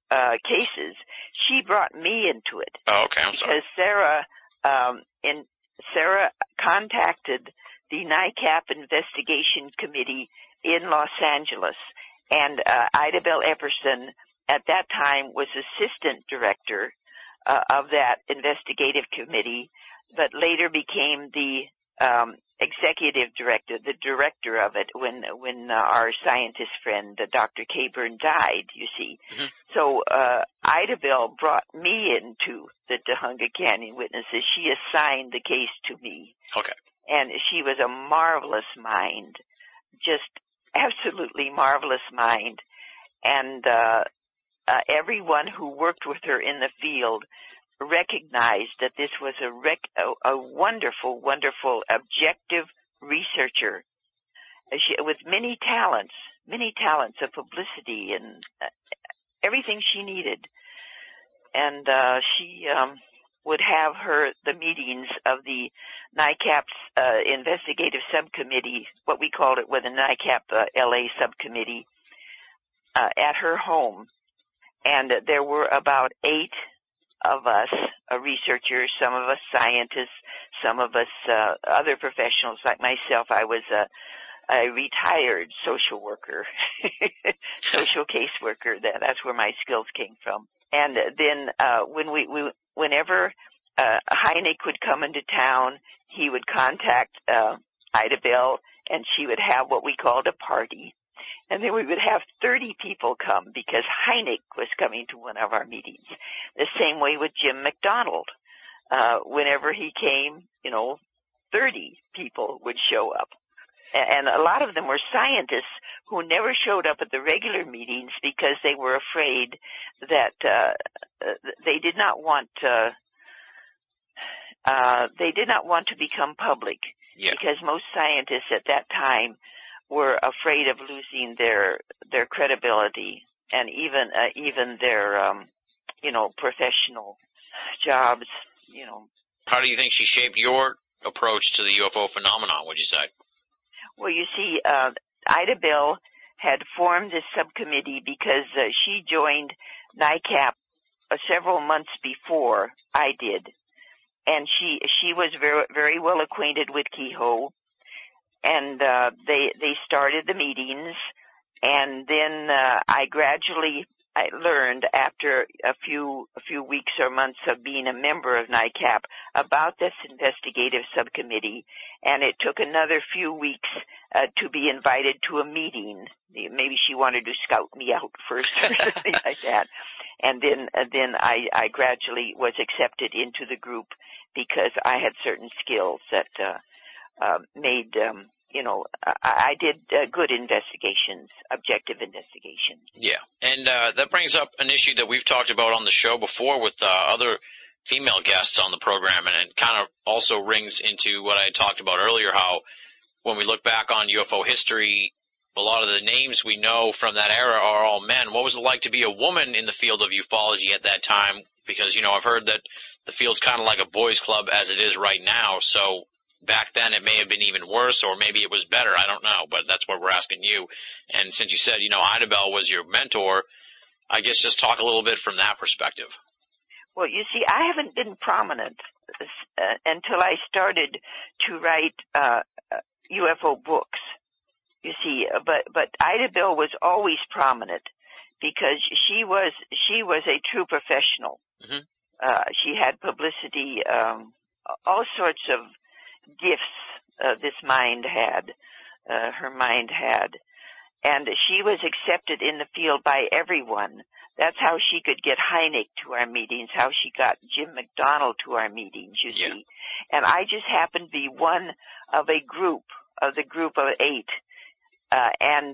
cases. She brought me into it. Oh, okay. I'm sorry. Because Sarah contacted the NICAP Investigation Committee in Los Angeles, and Ida Bell Epperson at that time was assistant director of that investigative committee, but later became the executive director, the director of it, when our scientist friend, Dr. Caburn, died, you see. Mm-hmm. So Ida Bell brought me into the Tujunga Canyon Witnesses. She assigned the case to me. Okay. And she was a marvelous mind, just absolutely marvelous mind. And everyone who worked with her in the field recognized that this was a wonderful, wonderful, objective researcher with many talents of publicity and everything she needed. And she would have the meetings of the NICAP's investigative subcommittee, what we called it with the NICAP LA subcommittee, at her home. And there were about 8 of us, researchers, some of us scientists, some of us other professionals like myself. I was a retired social worker, social caseworker. That's where my skills came from. And then whenever Hynek would come into town, he would contact Ida Bell, and she would have what we called a party. And then we would have 30 people come because Hynek was coming to one of our meetings. The same way with Jim McDonald. Whenever he came, 30 people would show up. And a lot of them were scientists who never showed up at the regular meetings because they were afraid that they did not want to become public. Yeah. Because most scientists at that time were afraid of losing their credibility and even their professional jobs, How do you think she shaped your approach to the UFO phenomenon, would you say? Well, you see, Ida Bell had formed this subcommittee because she joined NICAP several months before I did. And she was very, very well acquainted with Keyhoe. And they started the meetings. And then I learned after a few weeks or months of being a member of NICAP about this investigative subcommittee, and it took another few weeks to be invited to a meeting. Maybe she wanted to scout me out first or something like that. And then I gradually was accepted into the group because I had certain skills that made I did good investigations, objective investigations. Yeah, and that brings up an issue that we've talked about on the show before with other female guests on the program, and it kind of also rings into what I had talked about earlier, how when we look back on UFO history, a lot of the names we know from that era are all men. What was it like to be a woman in the field of ufology at that time? Because, I've heard that the field's kind of like a boys' club as it is right now, so back then it may have been even worse, or maybe it was better. I don't know, but that's what we're asking you. And since you said, Ida Bell was your mentor, I guess just talk a little bit from that perspective. Well, you see, I haven't been prominent until I started to write UFO books. You see, but Ida Bell was always prominent because she was a true professional. Mm-hmm. She had publicity, all sorts of gifts this mind had, her mind had, and she was accepted in the field by everyone. That's how she could get Hynek to our meetings, how she got Jim McDonald to our meetings, you see. And I just happened to be one of the group of 8, and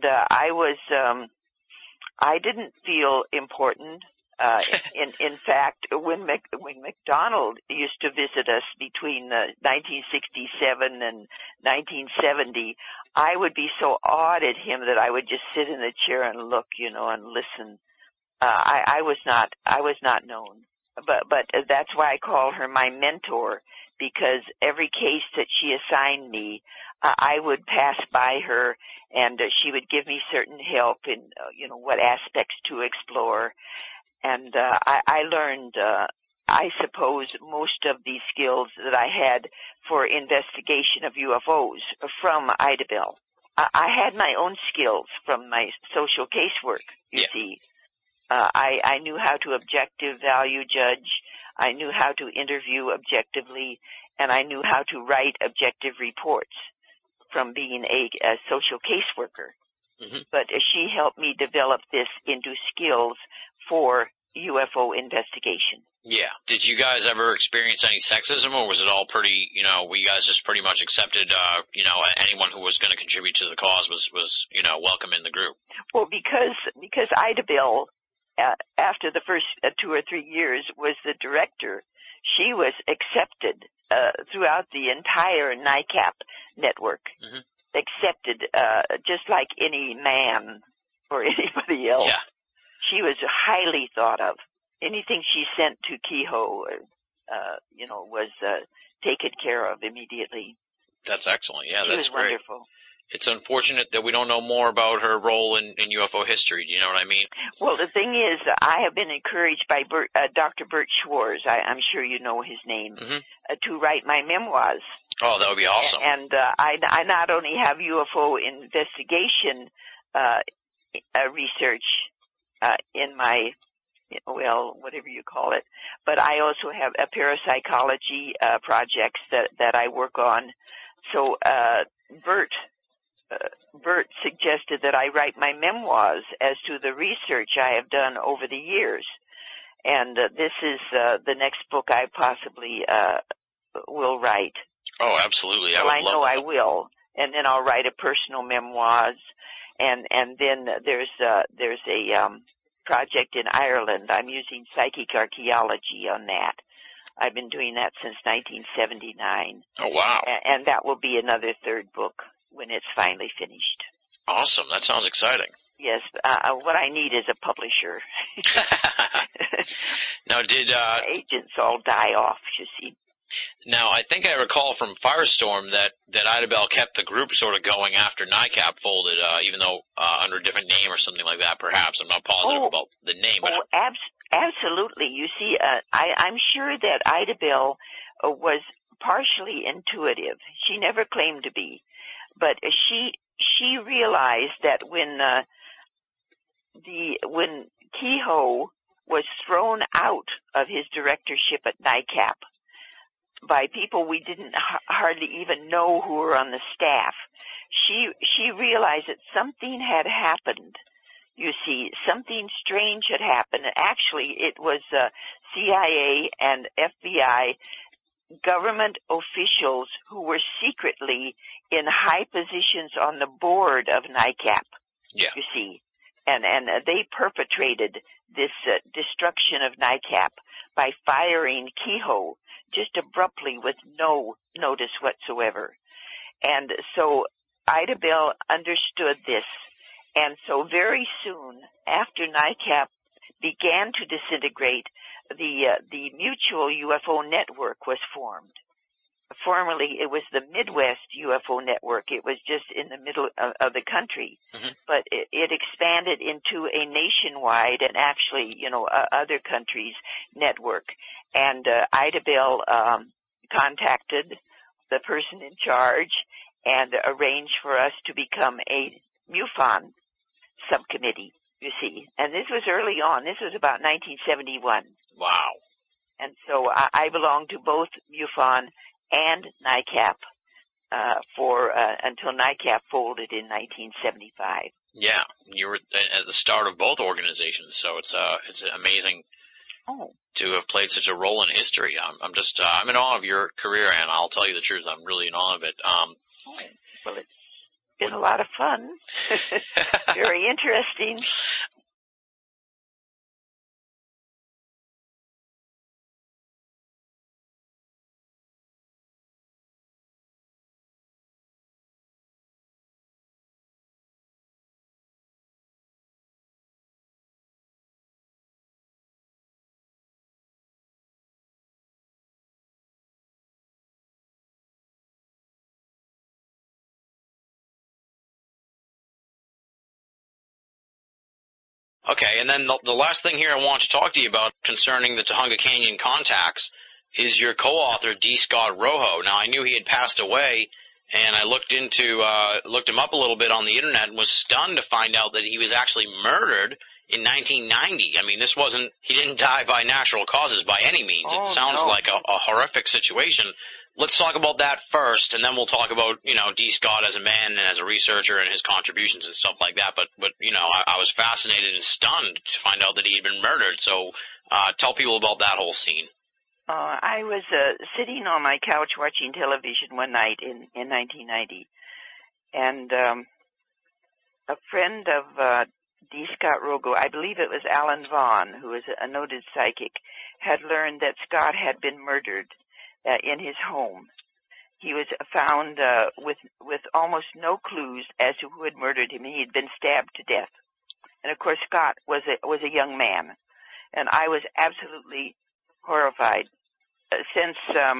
I didn't feel important. In fact, when McDonald used to visit us between 1967 and 1970, I would be so awed at him that I would just sit in the chair and look, and listen. I was not known, but that's why I call her my mentor, because every case that she assigned me, I would pass by her, and she would give me certain help in, what aspects to explore. And I learned, I suppose, most of these skills that I had for investigation of UFOs from Ida Bell. I had my own skills from my social casework, you see. I knew how to objective value judge. I knew how to interview objectively, and I knew how to write objective reports from being a social caseworker. Mm-hmm. But she helped me develop this into skills for UFO investigation. Yeah. Did you guys ever experience any sexism, or was it all pretty, were you guys just pretty much accepted, anyone who was going to contribute to the cause was, welcome in the group? Well, because Ida Bell, after the first 2 or 3 years was the director, she was accepted, throughout the entire NICAP network. Mm-hmm. Accepted, just like any man or anybody else. Yeah. She was highly thought of. Anything she sent to Keyhoe, was taken care of immediately. That's excellent. Yeah, she that's was great. Wonderful. It's unfortunate that we don't know more about her role in UFO history. Do you know what I mean? Well, the thing is, I have been encouraged by Dr. Bert Schwarz, I'm sure you know his name, mm-hmm. To write my memoirs. Oh, that would be awesome. And I not only have UFO investigation research in my, whatever you call it, but I also have a parapsychology projects that I work on. So Bert suggested that I write my memoirs as to the research I have done over the years. And this is the next book I possibly will write. Oh, absolutely. I know I will. And then I'll write a personal memoirs. And then there's a project in Ireland. I'm using psychic archaeology on that. I've been doing that since 1979. Oh, wow. And that will be another third book when it's finally finished. Awesome. That sounds exciting. Yes, what I need is a publisher. Now, did agents all die off, you see? Now, I think I recall from Firestorm that Ida Bell kept the group sort of going after NICAP folded, even though under a different name or something like that, perhaps. I'm not positive about the name. But absolutely. You see, I'm sure that Ida Bell was partially intuitive. She never claimed to be. But she realized that when Kehoe was thrown out of his directorship at NICAP by people we didn't hardly even know who were on the staff, she realized that something had happened. You see, something strange had happened. Actually, it was CIA and FBI government officials who were secretly in high positions on the board of NICAP. Yeah. You see, and they perpetrated this destruction of NICAP by firing Kehoe just abruptly with no notice whatsoever. And so Ida Bell understood this. And so very soon after NICAP began to disintegrate, the Mutual UFO Network was formed. Formerly, it was the Midwest UFO Network. It was just in the middle of the country. Mm-hmm. But it expanded into a nationwide and actually, other countries' network. And Ida Bell contacted the person in charge and arranged for us to become a MUFON subcommittee, you see. And this was early on. This was about 1971. Wow. And so I belonged to both MUFON and NICAP until NICAP folded in 1975. Yeah, you were at the start of both organizations, so it's amazing to have played such a role in history. I'm in awe of your career, and I'll tell you the truth, I'm really in awe of it. Well, it's been a lot of fun. Very interesting. Okay, and then the last thing here I want to talk to you about concerning the Tujunga Canyon contacts is your co-author, D. Scott Rojo. Now, I knew he had passed away, and I looked him up a little bit on the internet and was stunned to find out that he was actually murdered in 1990. I mean, he didn't die by natural causes by any means. It sounds like a horrific situation. Let's talk about that first, and then we'll talk about, D. Scott as a man and as a researcher and his contributions and stuff like that. But I was fascinated and stunned to find out that he had been murdered. So, tell people about that whole scene. I was sitting on my couch watching television one night in 1990, and a friend of D. Scott Rojo, I believe it was Alan Vaughn, who was a noted psychic, had learned that Scott had been murdered in his home. He was found with almost no clues as to who had murdered him. He had been stabbed to death. And of course, Scott was a young man, and I was absolutely horrified. Since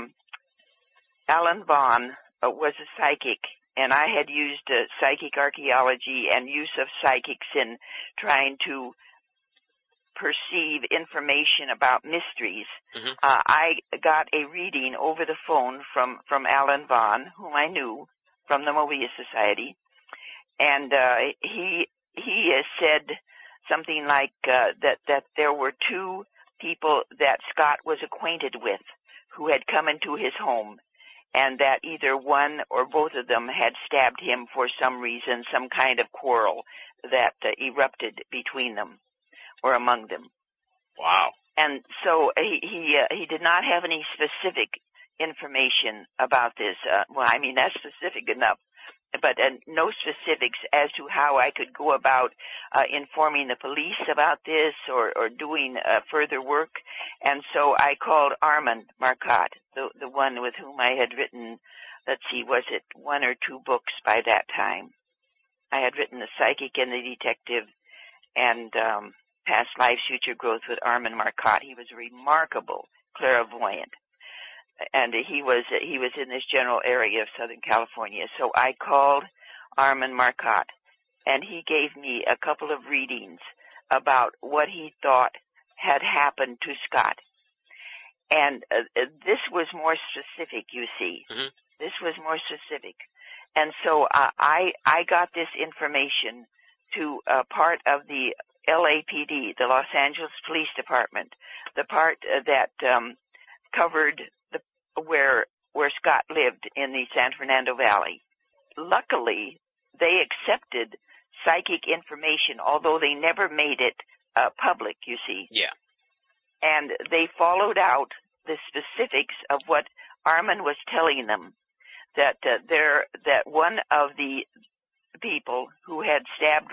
Alan Vaughn was a psychic, and I had used psychic archaeology and use of psychics in trying to perceive information about mysteries, mm-hmm. I got a reading over the phone from Alan Vaughn, whom I knew from the Mobius Society, and he said something like that there were two people that Scott was acquainted with who had come into his home, and that either one or both of them had stabbed him for some reason, some kind of quarrel that erupted between them or among them. Wow. And so he did not have any specific information about this. That's specific enough, but no specifics as to how I could go about informing the police about this or doing further work. And so I called Armand Marcotte, the one with whom I had written, was it one or two books by that time? I had written The Psychic and the Detective and Past Lives, Future Growth with Armand Marcotte. He was a remarkable clairvoyant, and he was in this general area of Southern California. So I called Armand Marcotte, and he gave me a couple of readings about what he thought had happened to Scott. And this was more specific, you see. Mm-hmm. This was more specific. And so I got this information to part of the LAPD, the Los Angeles Police Department, the part that covered where Scott lived in the San Fernando Valley. Luckily, they accepted psychic information, although they never made it public, you see. Yeah. And they followed out the specifics of what Armand was telling them, that one of the people who had stabbed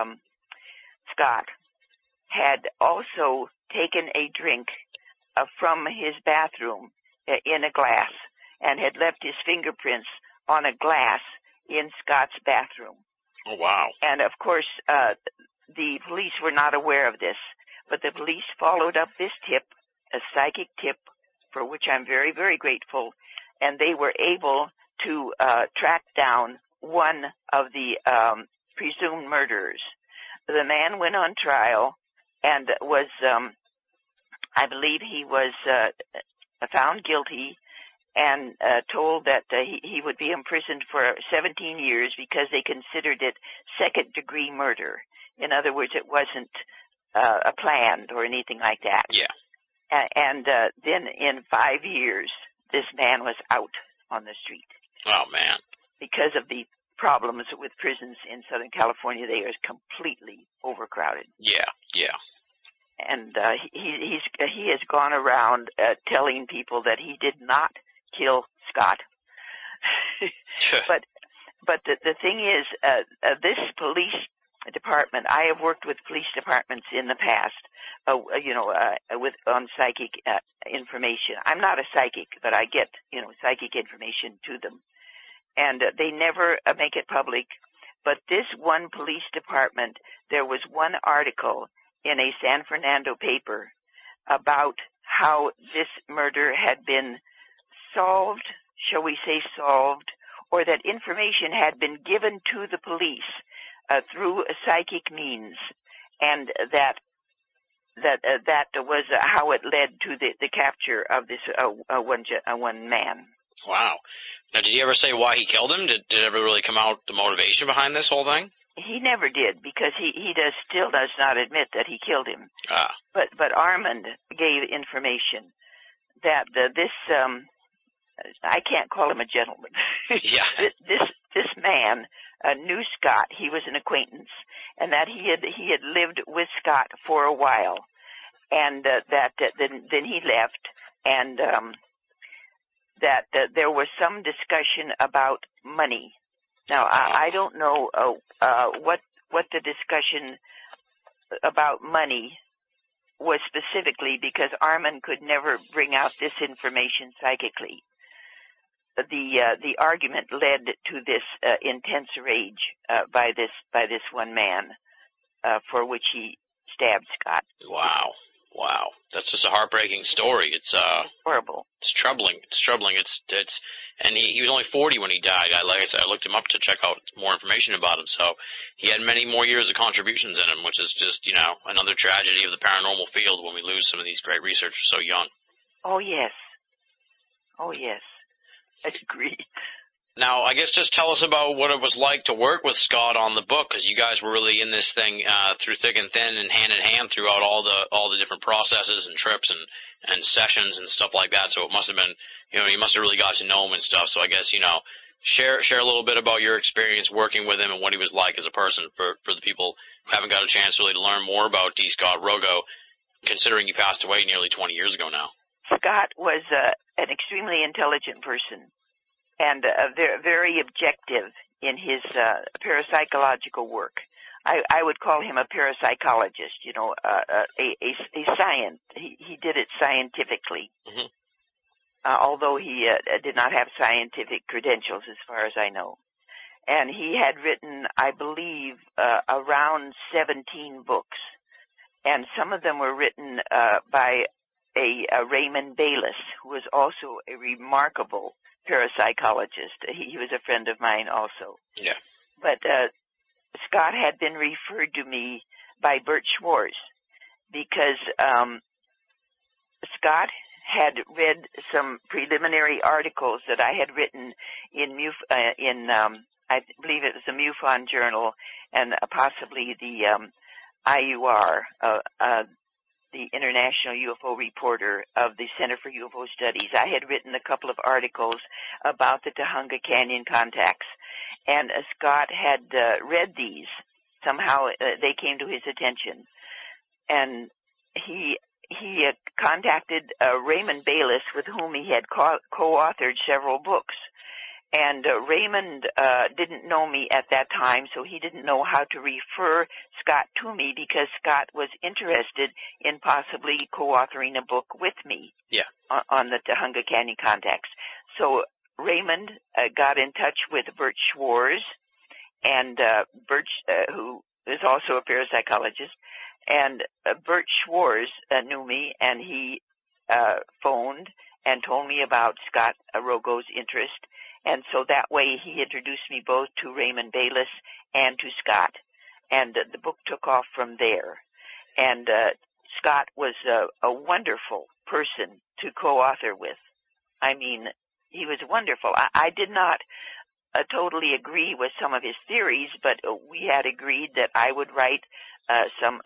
Scott had also taken a drink from his bathroom in a glass and had left his fingerprints on a glass in Scott's bathroom. Oh, wow. And, of course, the police were not aware of this, but the police followed up this tip, a psychic tip, for which I'm very, very grateful, and they were able to track down one of the presumed murderers. The man went on trial and was, I believe he was found guilty and told that he would be imprisoned for 17 years because they considered it second-degree murder. In other words, it wasn't a planned or anything like that. Yeah. And then in 5 years, this man was out on the street. Oh, man. Because of the problems with prisons in Southern California, they are completely overcrowded. Yeah, yeah. And he has gone around telling people that he did not kill Scott. But the thing is, this police department, I have worked with police departments in the past, on psychic information. I'm not a psychic, but I get, psychic information to them. And they never make it public. But this one police department, there was one article in a San Fernando paper about how this murder had been solved, shall we say solved, or that information had been given to the police through a psychic means, and that was how it led to the capture of this one man. Wow. Now, did he ever say why he killed him? Did it ever really come out the motivation behind this whole thing? He never did, because he still does not admit that he killed him. Ah. But Armand gave information that this I can't call him a gentleman. Yeah. This man knew Scott. He was an acquaintance, and that he had lived with Scott for a while, and then he left, and that there was some discussion about money. Now I don't know what the discussion about money was specifically, because Armand could never bring out this information psychically. The argument led to this intense rage by this one man for which he stabbed Scott. Wow. That's just a heartbreaking story. It's horrible. It's troubling. And he was only 40 when he died. Like I said, I looked him up to check out more information about him. So he had many more years of contributions in him, which is just, another tragedy of the paranormal field when we lose some of these great researchers so young. Oh yes. I agree. Now, I guess just tell us about what it was like to work with Scott on the book, because you guys were really in this thing through thick and thin and hand in hand throughout all the different processes and trips and sessions and stuff like that. So it must have been, you must have really got to know him and stuff. So I guess, share a little bit about your experience working with him and what he was like as a person for the people who haven't got a chance really to learn more about D. Scott Rogo, considering he passed away nearly 20 years ago now. Scott was an extremely intelligent person, and very objective in his parapsychological work. I would call him a parapsychologist, a science. He did it scientifically, mm-hmm. Although he did not have scientific credentials as far as I know. And he had written, I believe, around 17 books. And some of them were written by a Raymond Bayless, who was also a remarkable parapsychologist. He was a friend of mine also. Yeah. But Scott had been referred to me by Bert Schwarz because Scott had read some preliminary articles that I had written in I believe it was the MUFON Journal and possibly the IUR, the International UFO Reporter of the Center for UFO Studies. I had written a couple of articles about the Tujunga Canyon contacts, and Scott had read these. Somehow they came to his attention, and he contacted Raymond Bayless, with whom he had co-authored several books. And Raymond didn't know me at that time, so he didn't know how to refer Scott to me because Scott was interested in possibly co-authoring a book with me on the Tujunga Canyon contacts. So Raymond got in touch with Bert Schwarz, and Bert, who is also a parapsychologist, and Bert Schwarz knew me, and he phoned and told me about Scott Rogo's interest. And so that way he introduced me both to Raymond Bayless and to Scott. And the book took off from there. And Scott was a wonderful person to co-author with. I mean, he was wonderful. I did not totally agree with some of his theories, but we had agreed that I would write some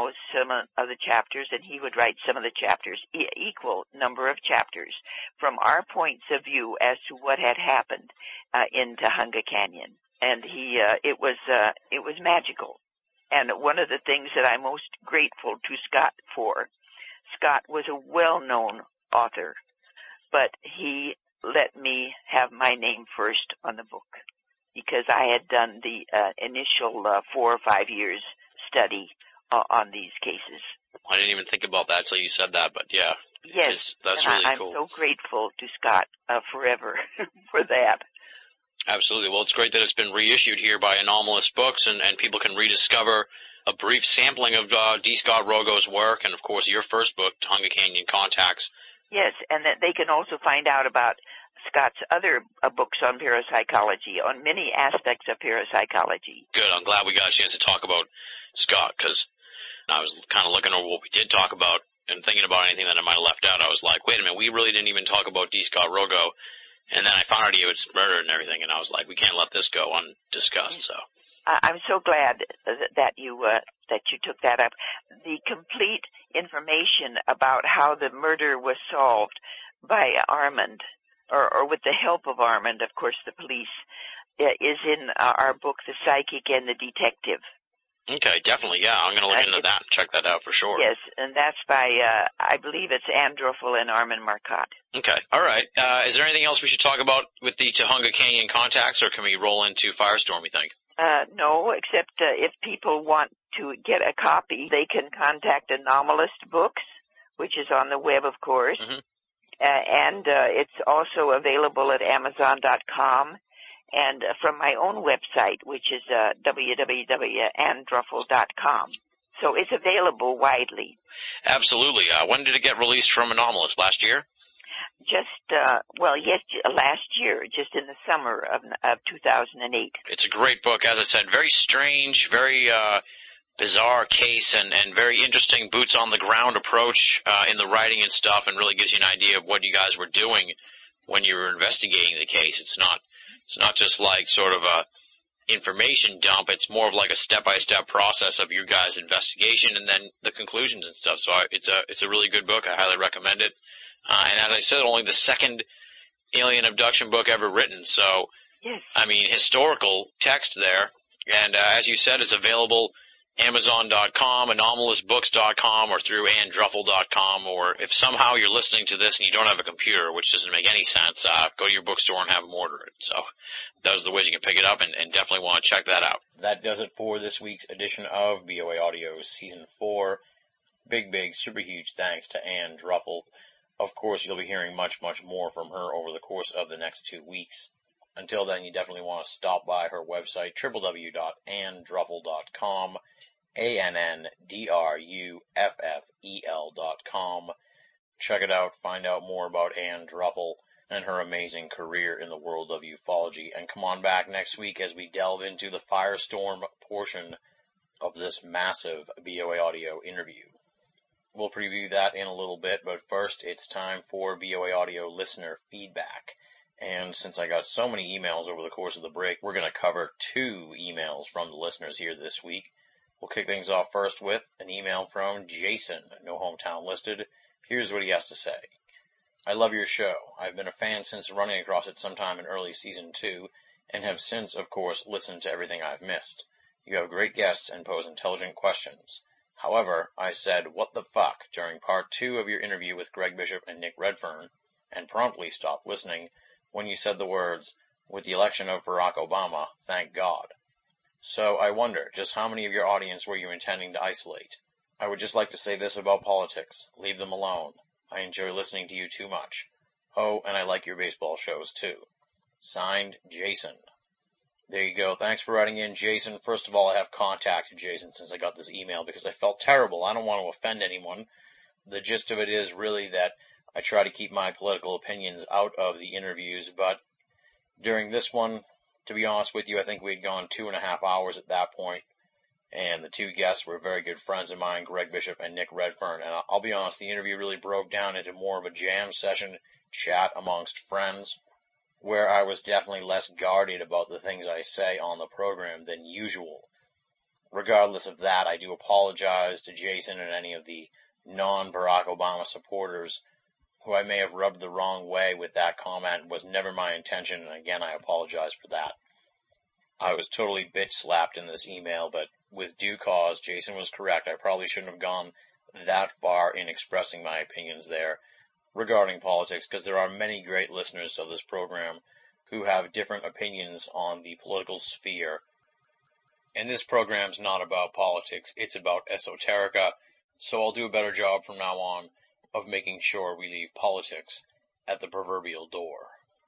of the chapters, and he would write some of the chapters, equal number of chapters, from our points of view as to what had happened in Tujunga Canyon. And it was magical. And one of the things that I'm most grateful to Scott for, Scott was a well-known author, but he let me have my name first on the book because I had done the initial 4 or 5 years study on these cases. I didn't even think about that till you said that, but yeah. Yes, that's and really cool. I'm so grateful to Scott forever for that. Absolutely. Well, it's great that it's been reissued here by Anomalous Books, and people can rediscover a brief sampling of D. Scott Rogo's work, and of course your first book, Tujunga Canyon Contacts. Yes, and that they can also find out about Scott's other books on parapsychology, on many aspects of parapsychology. Good. I'm glad we got a chance to talk about Scott, because I was kind of looking over what we did talk about and thinking about anything that I might have left out. I was like, wait a minute, we really didn't even talk about D. Scott Rogo. And then I found out he was murdered and everything, and I was like, we can't let this go undiscussed. So I'm so glad that you took that up. The complete information about how the murder was solved by Armand, or with the help of Armand, of course, the police, is in our book, The Psychic and the Detective. Okay, definitely, yeah. I'm going to look into that and check that out for sure. Yes, and that's by, I believe it's Anne Druffel and Armand Marcotte. Okay, all right. Is there anything else we should talk about with the Tujunga Canyon contacts, or can we roll into Firestorm, you think? No, except if people want to get a copy, they can contact Anomalous Books, which is on the web, of course. Mm-hmm. And it's also available at Amazon.com. And from my own website, which is www.andruffel.com. So it's available widely. Absolutely. When did it get released from Anomalous? Last year? Last year, just in the summer of 2008. It's a great book. As I said, very strange, very bizarre case, and very interesting boots-on-the-ground approach in the writing and stuff, and really gives you an idea of what you guys were doing when you were investigating the case. It's not just like sort of a information dump. It's more of like a step-by-step process of your guys' investigation and then the conclusions and stuff. So it's a really good book. I highly recommend it. And as I said, only the second alien abduction book ever written. So, yes. I mean, historical text there. And as you said, it's available Amazon.com, AnomalousBooks.com, or through AnnDruffel.com, or if somehow you're listening to this and you don't have a computer, which doesn't make any sense, go to your bookstore and have them order it. So those are the ways you can pick it up, and definitely want to check that out. That does it for this week's edition of BOA Audio's Season 4. Big, super huge thanks to Ann Druffel. Of course, you'll be hearing much, much more from her over the course of the next 2 weeks. Until then, you definitely want to stop by her website, www.anndruffel.com, ANNDRUFFEL.com. Check it out, find out more about Ann Druffel and her amazing career in the world of ufology. And come on back next week as we delve into the Firestorm portion of this massive BOA Audio interview. We'll preview that in a little bit, but first it's time for BOA Audio listener feedback. And since I got so many emails over the course of the break, we're going to cover 2 emails from the listeners here this week. We'll kick things off first with an email from Jason, no hometown listed. Here's what he has to say. I love your show. I've been a fan since running across it sometime in early season 2, and have since, of course, listened to everything I've missed. You have great guests and pose intelligent questions. However, I said, what the fuck, during part 2 of your interview with Greg Bishop and Nick Redfern, and promptly stopped listening when you said the words, with the election of Barack Obama, thank God. So I wonder, just how many of your audience were you intending to isolate? I would just like to say this about politics. Leave them alone. I enjoy listening to you too much. Oh, and I like your baseball shows too. Signed, Jason. There you go. Thanks for writing in, Jason. First of all, I have contacted Jason since I got this email because I felt terrible. I don't want to offend anyone. The gist of it is really that I try to keep my political opinions out of the interviews, but during this one, to be honest with you, I think we had gone 2.5 hours at that point, and the 2 guests were very good friends of mine, Greg Bishop and Nick Redfern, and I'll be honest, the interview really broke down into more of a jam session chat amongst friends, where I was definitely less guarded about the things I say on the program than usual. Regardless of that, I do apologize to Jason and any of the non-Barack Obama supporters who I may have rubbed the wrong way with that comment. It was never my intention, and again, I apologize for that. I was totally bitch-slapped in this email, but with due cause, Jason was correct. I probably shouldn't have gone that far in expressing my opinions there regarding politics, because there are many great listeners of this program who have different opinions on the political sphere. And this program's not about politics, it's about esoterica, so I'll do a better job from now on of making sure we leave politics at the proverbial door.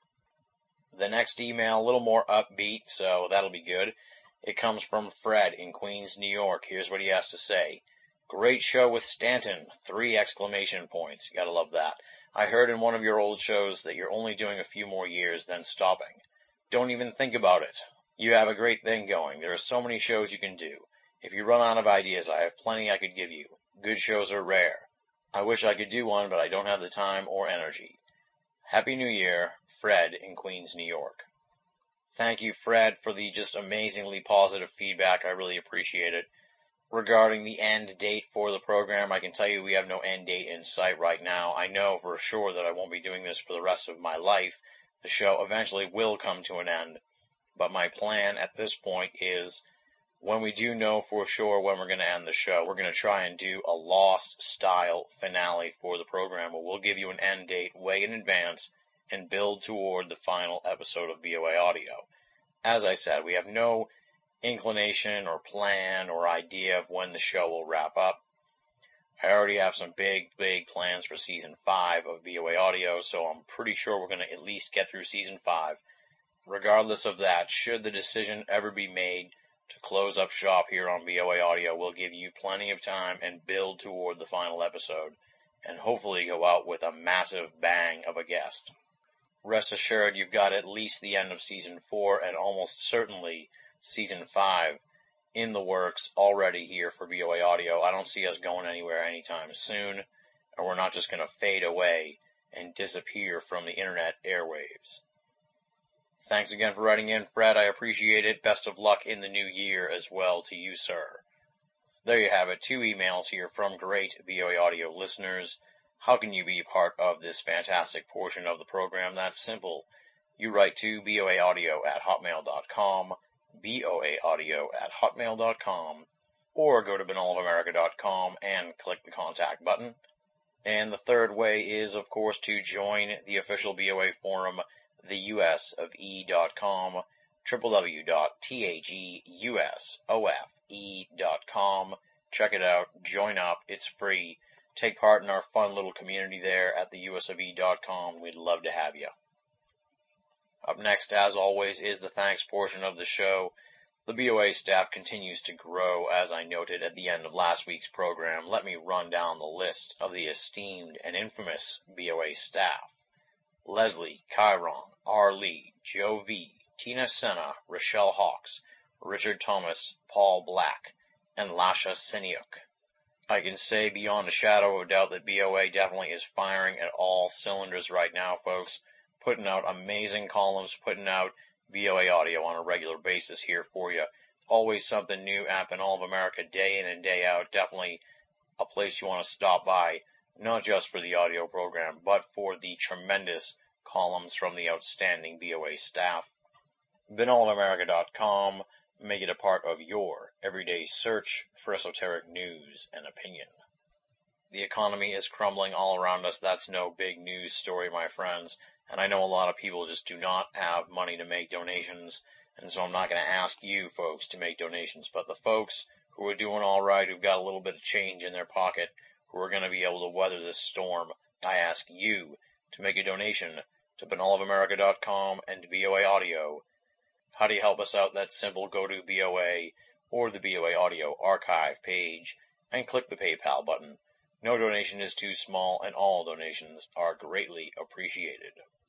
The next email, a little more upbeat, so that'll be good. It comes from Fred in Queens, New York. Here's what he has to say. Great show with Stanton, 3 exclamation points. You gotta love that. I heard in one of your old shows that you're only doing a few more years, then stopping. Don't even think about it. You have a great thing going. There are so many shows you can do. If you run out of ideas, I have plenty I could give you. Good shows are rare. I wish I could do one, but I don't have the time or energy. Happy New Year, Fred in Queens, New York. Thank you, Fred, for the just amazingly positive feedback. I really appreciate it. Regarding the end date for the program, I can tell you we have no end date in sight right now. I know for sure that I won't be doing this for the rest of my life. The show eventually will come to an end. But my plan at this point is, when we do know for sure when we're going to end the show, we're going to try and do a Lost-style finale for the program, where we'll give you an end date way in advance and build toward the final episode of BOA Audio. As I said, we have no inclination or plan or idea of when the show will wrap up. I already have some big plans for Season 5 of BOA Audio, so I'm pretty sure we're going to at least get through Season 5. Regardless of that, should the decision ever be made to close up shop here on BOA Audio, we'll give you plenty of time and build toward the final episode, and hopefully go out with a massive bang of a guest. Rest assured, you've got at least the end of Season 4 and almost certainly Season 5 in the works already here for BOA Audio. I don't see us going anywhere anytime soon, and we're not just going to fade away and disappear from the internet airwaves. Thanks again for writing in, Fred. I appreciate it. Best of luck in the new year as well to you, sir. There you have it. 2 emails here from great BOA Audio listeners. How can you be part of this fantastic portion of the program? That's simple. You write to boaaudio@hotmail.com, boaaudio@hotmail.com, or go to banalofamerica.com and click the contact button. And the third way is, of course, to join the official BOA forum, theusofe.com, www.theusofe.com. Check it out, join up, it's free. Take part in our fun little community there at theusofe.com. We'd love to have you. Up next, as always, is the thanks portion of the show. The BOA staff continues to grow, as I noted at the end of last week's program. Let me run down the list of the esteemed and infamous BOA staff. Leslie, Chiron, R. Lee, Joe V., Tina Senna, Rochelle Hawks, Richard Thomas, Paul Black, and Lasha Siniuk. I can say beyond a shadow of doubt that BOA definitely is firing at all cylinders right now, folks. Putting out amazing columns, putting out BOA audio on a regular basis here for you. Always something new at All of America, day in and day out. Definitely a place you want to stop by, not just for the audio program, but for the tremendous columns from the outstanding BOA staff. BenallofAmerica.com. Make it a part of your everyday search for esoteric news and opinion. The economy is crumbling all around us. That's no big news story, my friends. And I know a lot of people just do not have money to make donations, and so I'm not going to ask you folks to make donations. But the folks who are doing all right, who've got a little bit of change in their pocket, who are going to be able to weather this storm, I ask you to make a donation to BenallofAmerica.com and to BOA Audio. How do you help us out? That's simple. Go to BOA or the BOA Audio archive page and click the PayPal button. No donation is too small, and all donations are greatly appreciated.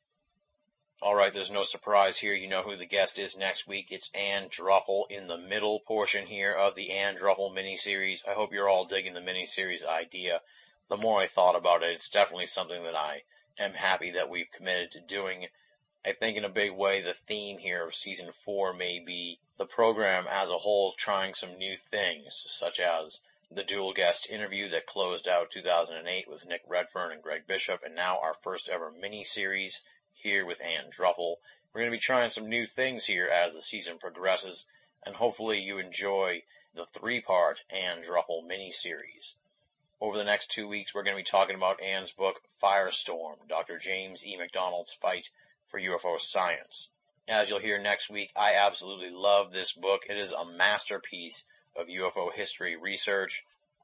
Alright, there's no surprise here. You know who the guest is next week. It's Ann Druffel in the middle portion here of the Ann Druffel miniseries. I hope you're all digging the miniseries idea. The more I thought about it, it's definitely something that I am happy that we've committed to doing. I think in a big way the theme here of Season 4 may be the program as a whole trying some new things, such as the dual guest interview that closed out 2008 with Nick Redfern and Greg Bishop, and now our first ever mini-series here with Ann Druffel. We're going to be trying some new things here as the season progresses, and hopefully you enjoy the 3-part Ann Druffel mini-series. Over the next 2 weeks, we're going to be talking about Ann's book, Firestorm, Dr. James E. McDonald's Fight for UFO Science. As you'll hear next week, I absolutely love this book. It is a masterpiece of UFO history research,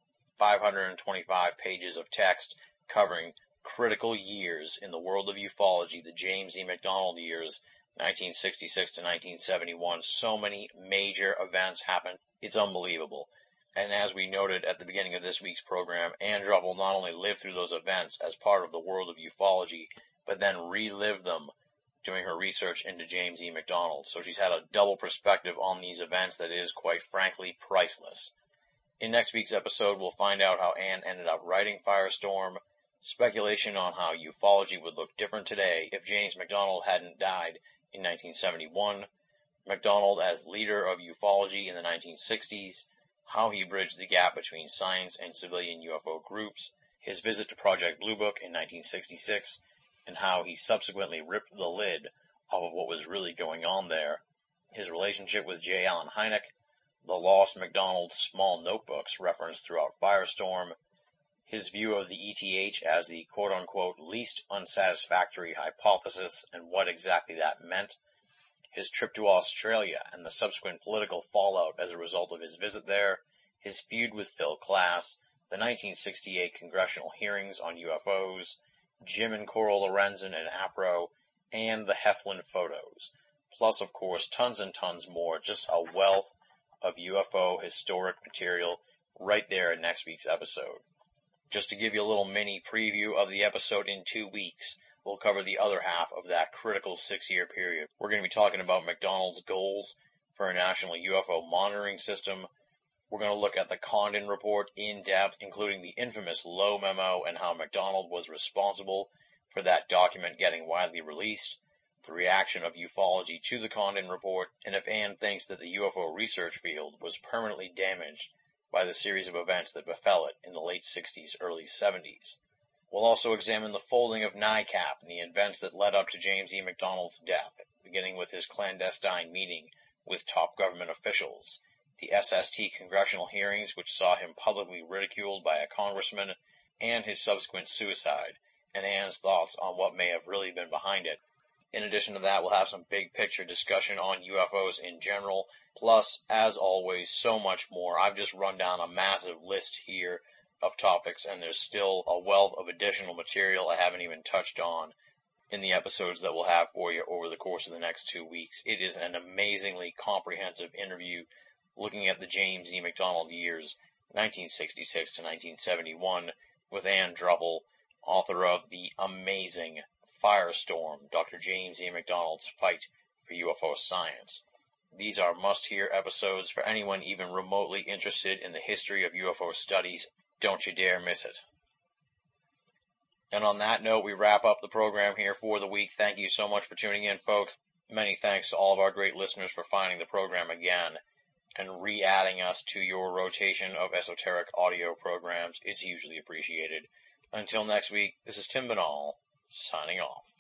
525 pages of text covering critical years in the world of ufology, the James E. McDonald years, 1966 to 1971. So many major events happened. It's unbelievable. And as we noted at the beginning of this week's program, Ann Druffel not only lived through those events as part of the world of ufology, but then relived them doing her research into James E. McDonald. So she's had a double perspective on these events that is, quite frankly, priceless. In next week's episode, we'll find out how Ann ended up writing Firestorm, speculation on how ufology would look different today if James McDonald hadn't died in 1971, McDonald as leader of ufology in the 1960s, how he bridged the gap between science and civilian UFO groups, his visit to Project Blue Book in 1966, and how he subsequently ripped the lid off of what was really going on there, his relationship with J. Allen Hynek, the lost McDonald small notebooks referenced throughout Firestorm, his view of the ETH as the quote-unquote least unsatisfactory hypothesis and what exactly that meant, his trip to Australia and the subsequent political fallout as a result of his visit there, his feud with Phil Klass, the 1968 congressional hearings on UFOs, Jim and Coral Lorenzen and APRO, and the Heflin photos. Plus, of course, tons and tons more, just a wealth of UFO historic material right there in next week's episode. Just to give you a little mini preview of the episode in 2 weeks, we'll cover the other half of that critical 6-year period. We're going to be talking about McDonald's goals for a national UFO monitoring system. We're going to look at the Condon report in depth, including the infamous Lowe memo and how McDonald was responsible for that document getting widely released, the reaction of ufology to the Condon report, and if Ann thinks that the UFO research field was permanently damaged by the series of events that befell it in the late 60s, early 70s. We'll also examine the folding of NICAP and the events that led up to James E. McDonald's death, beginning with his clandestine meeting with top government officials, the SST congressional hearings which saw him publicly ridiculed by a congressman, and his subsequent suicide, and Ann's thoughts on what may have really been behind it. In addition to that, we'll have some big picture discussion on UFOs in general, plus, as always, so much more. I've just run down a massive list here of topics, and there's still a wealth of additional material I haven't even touched on. in the episodes that we'll have for you over the course of the next 2 weeks. It is an amazingly comprehensive interview looking at the James E. McDonald years, 1966 to 1971, with Ann Druppel, author of the amazing Firestorm, Dr. James E. McDonald's Fight for UFO Science. These are must-hear episodes for anyone even remotely interested in the history of UFO studies. Don't you dare miss it. And on that note, we wrap up the program here for the week. Thank you so much for tuning in, folks. Many thanks to all of our great listeners for finding the program again and re-adding us to your rotation of esoteric audio programs. It's hugely appreciated. Until next week, this is Tim Binnall, signing off.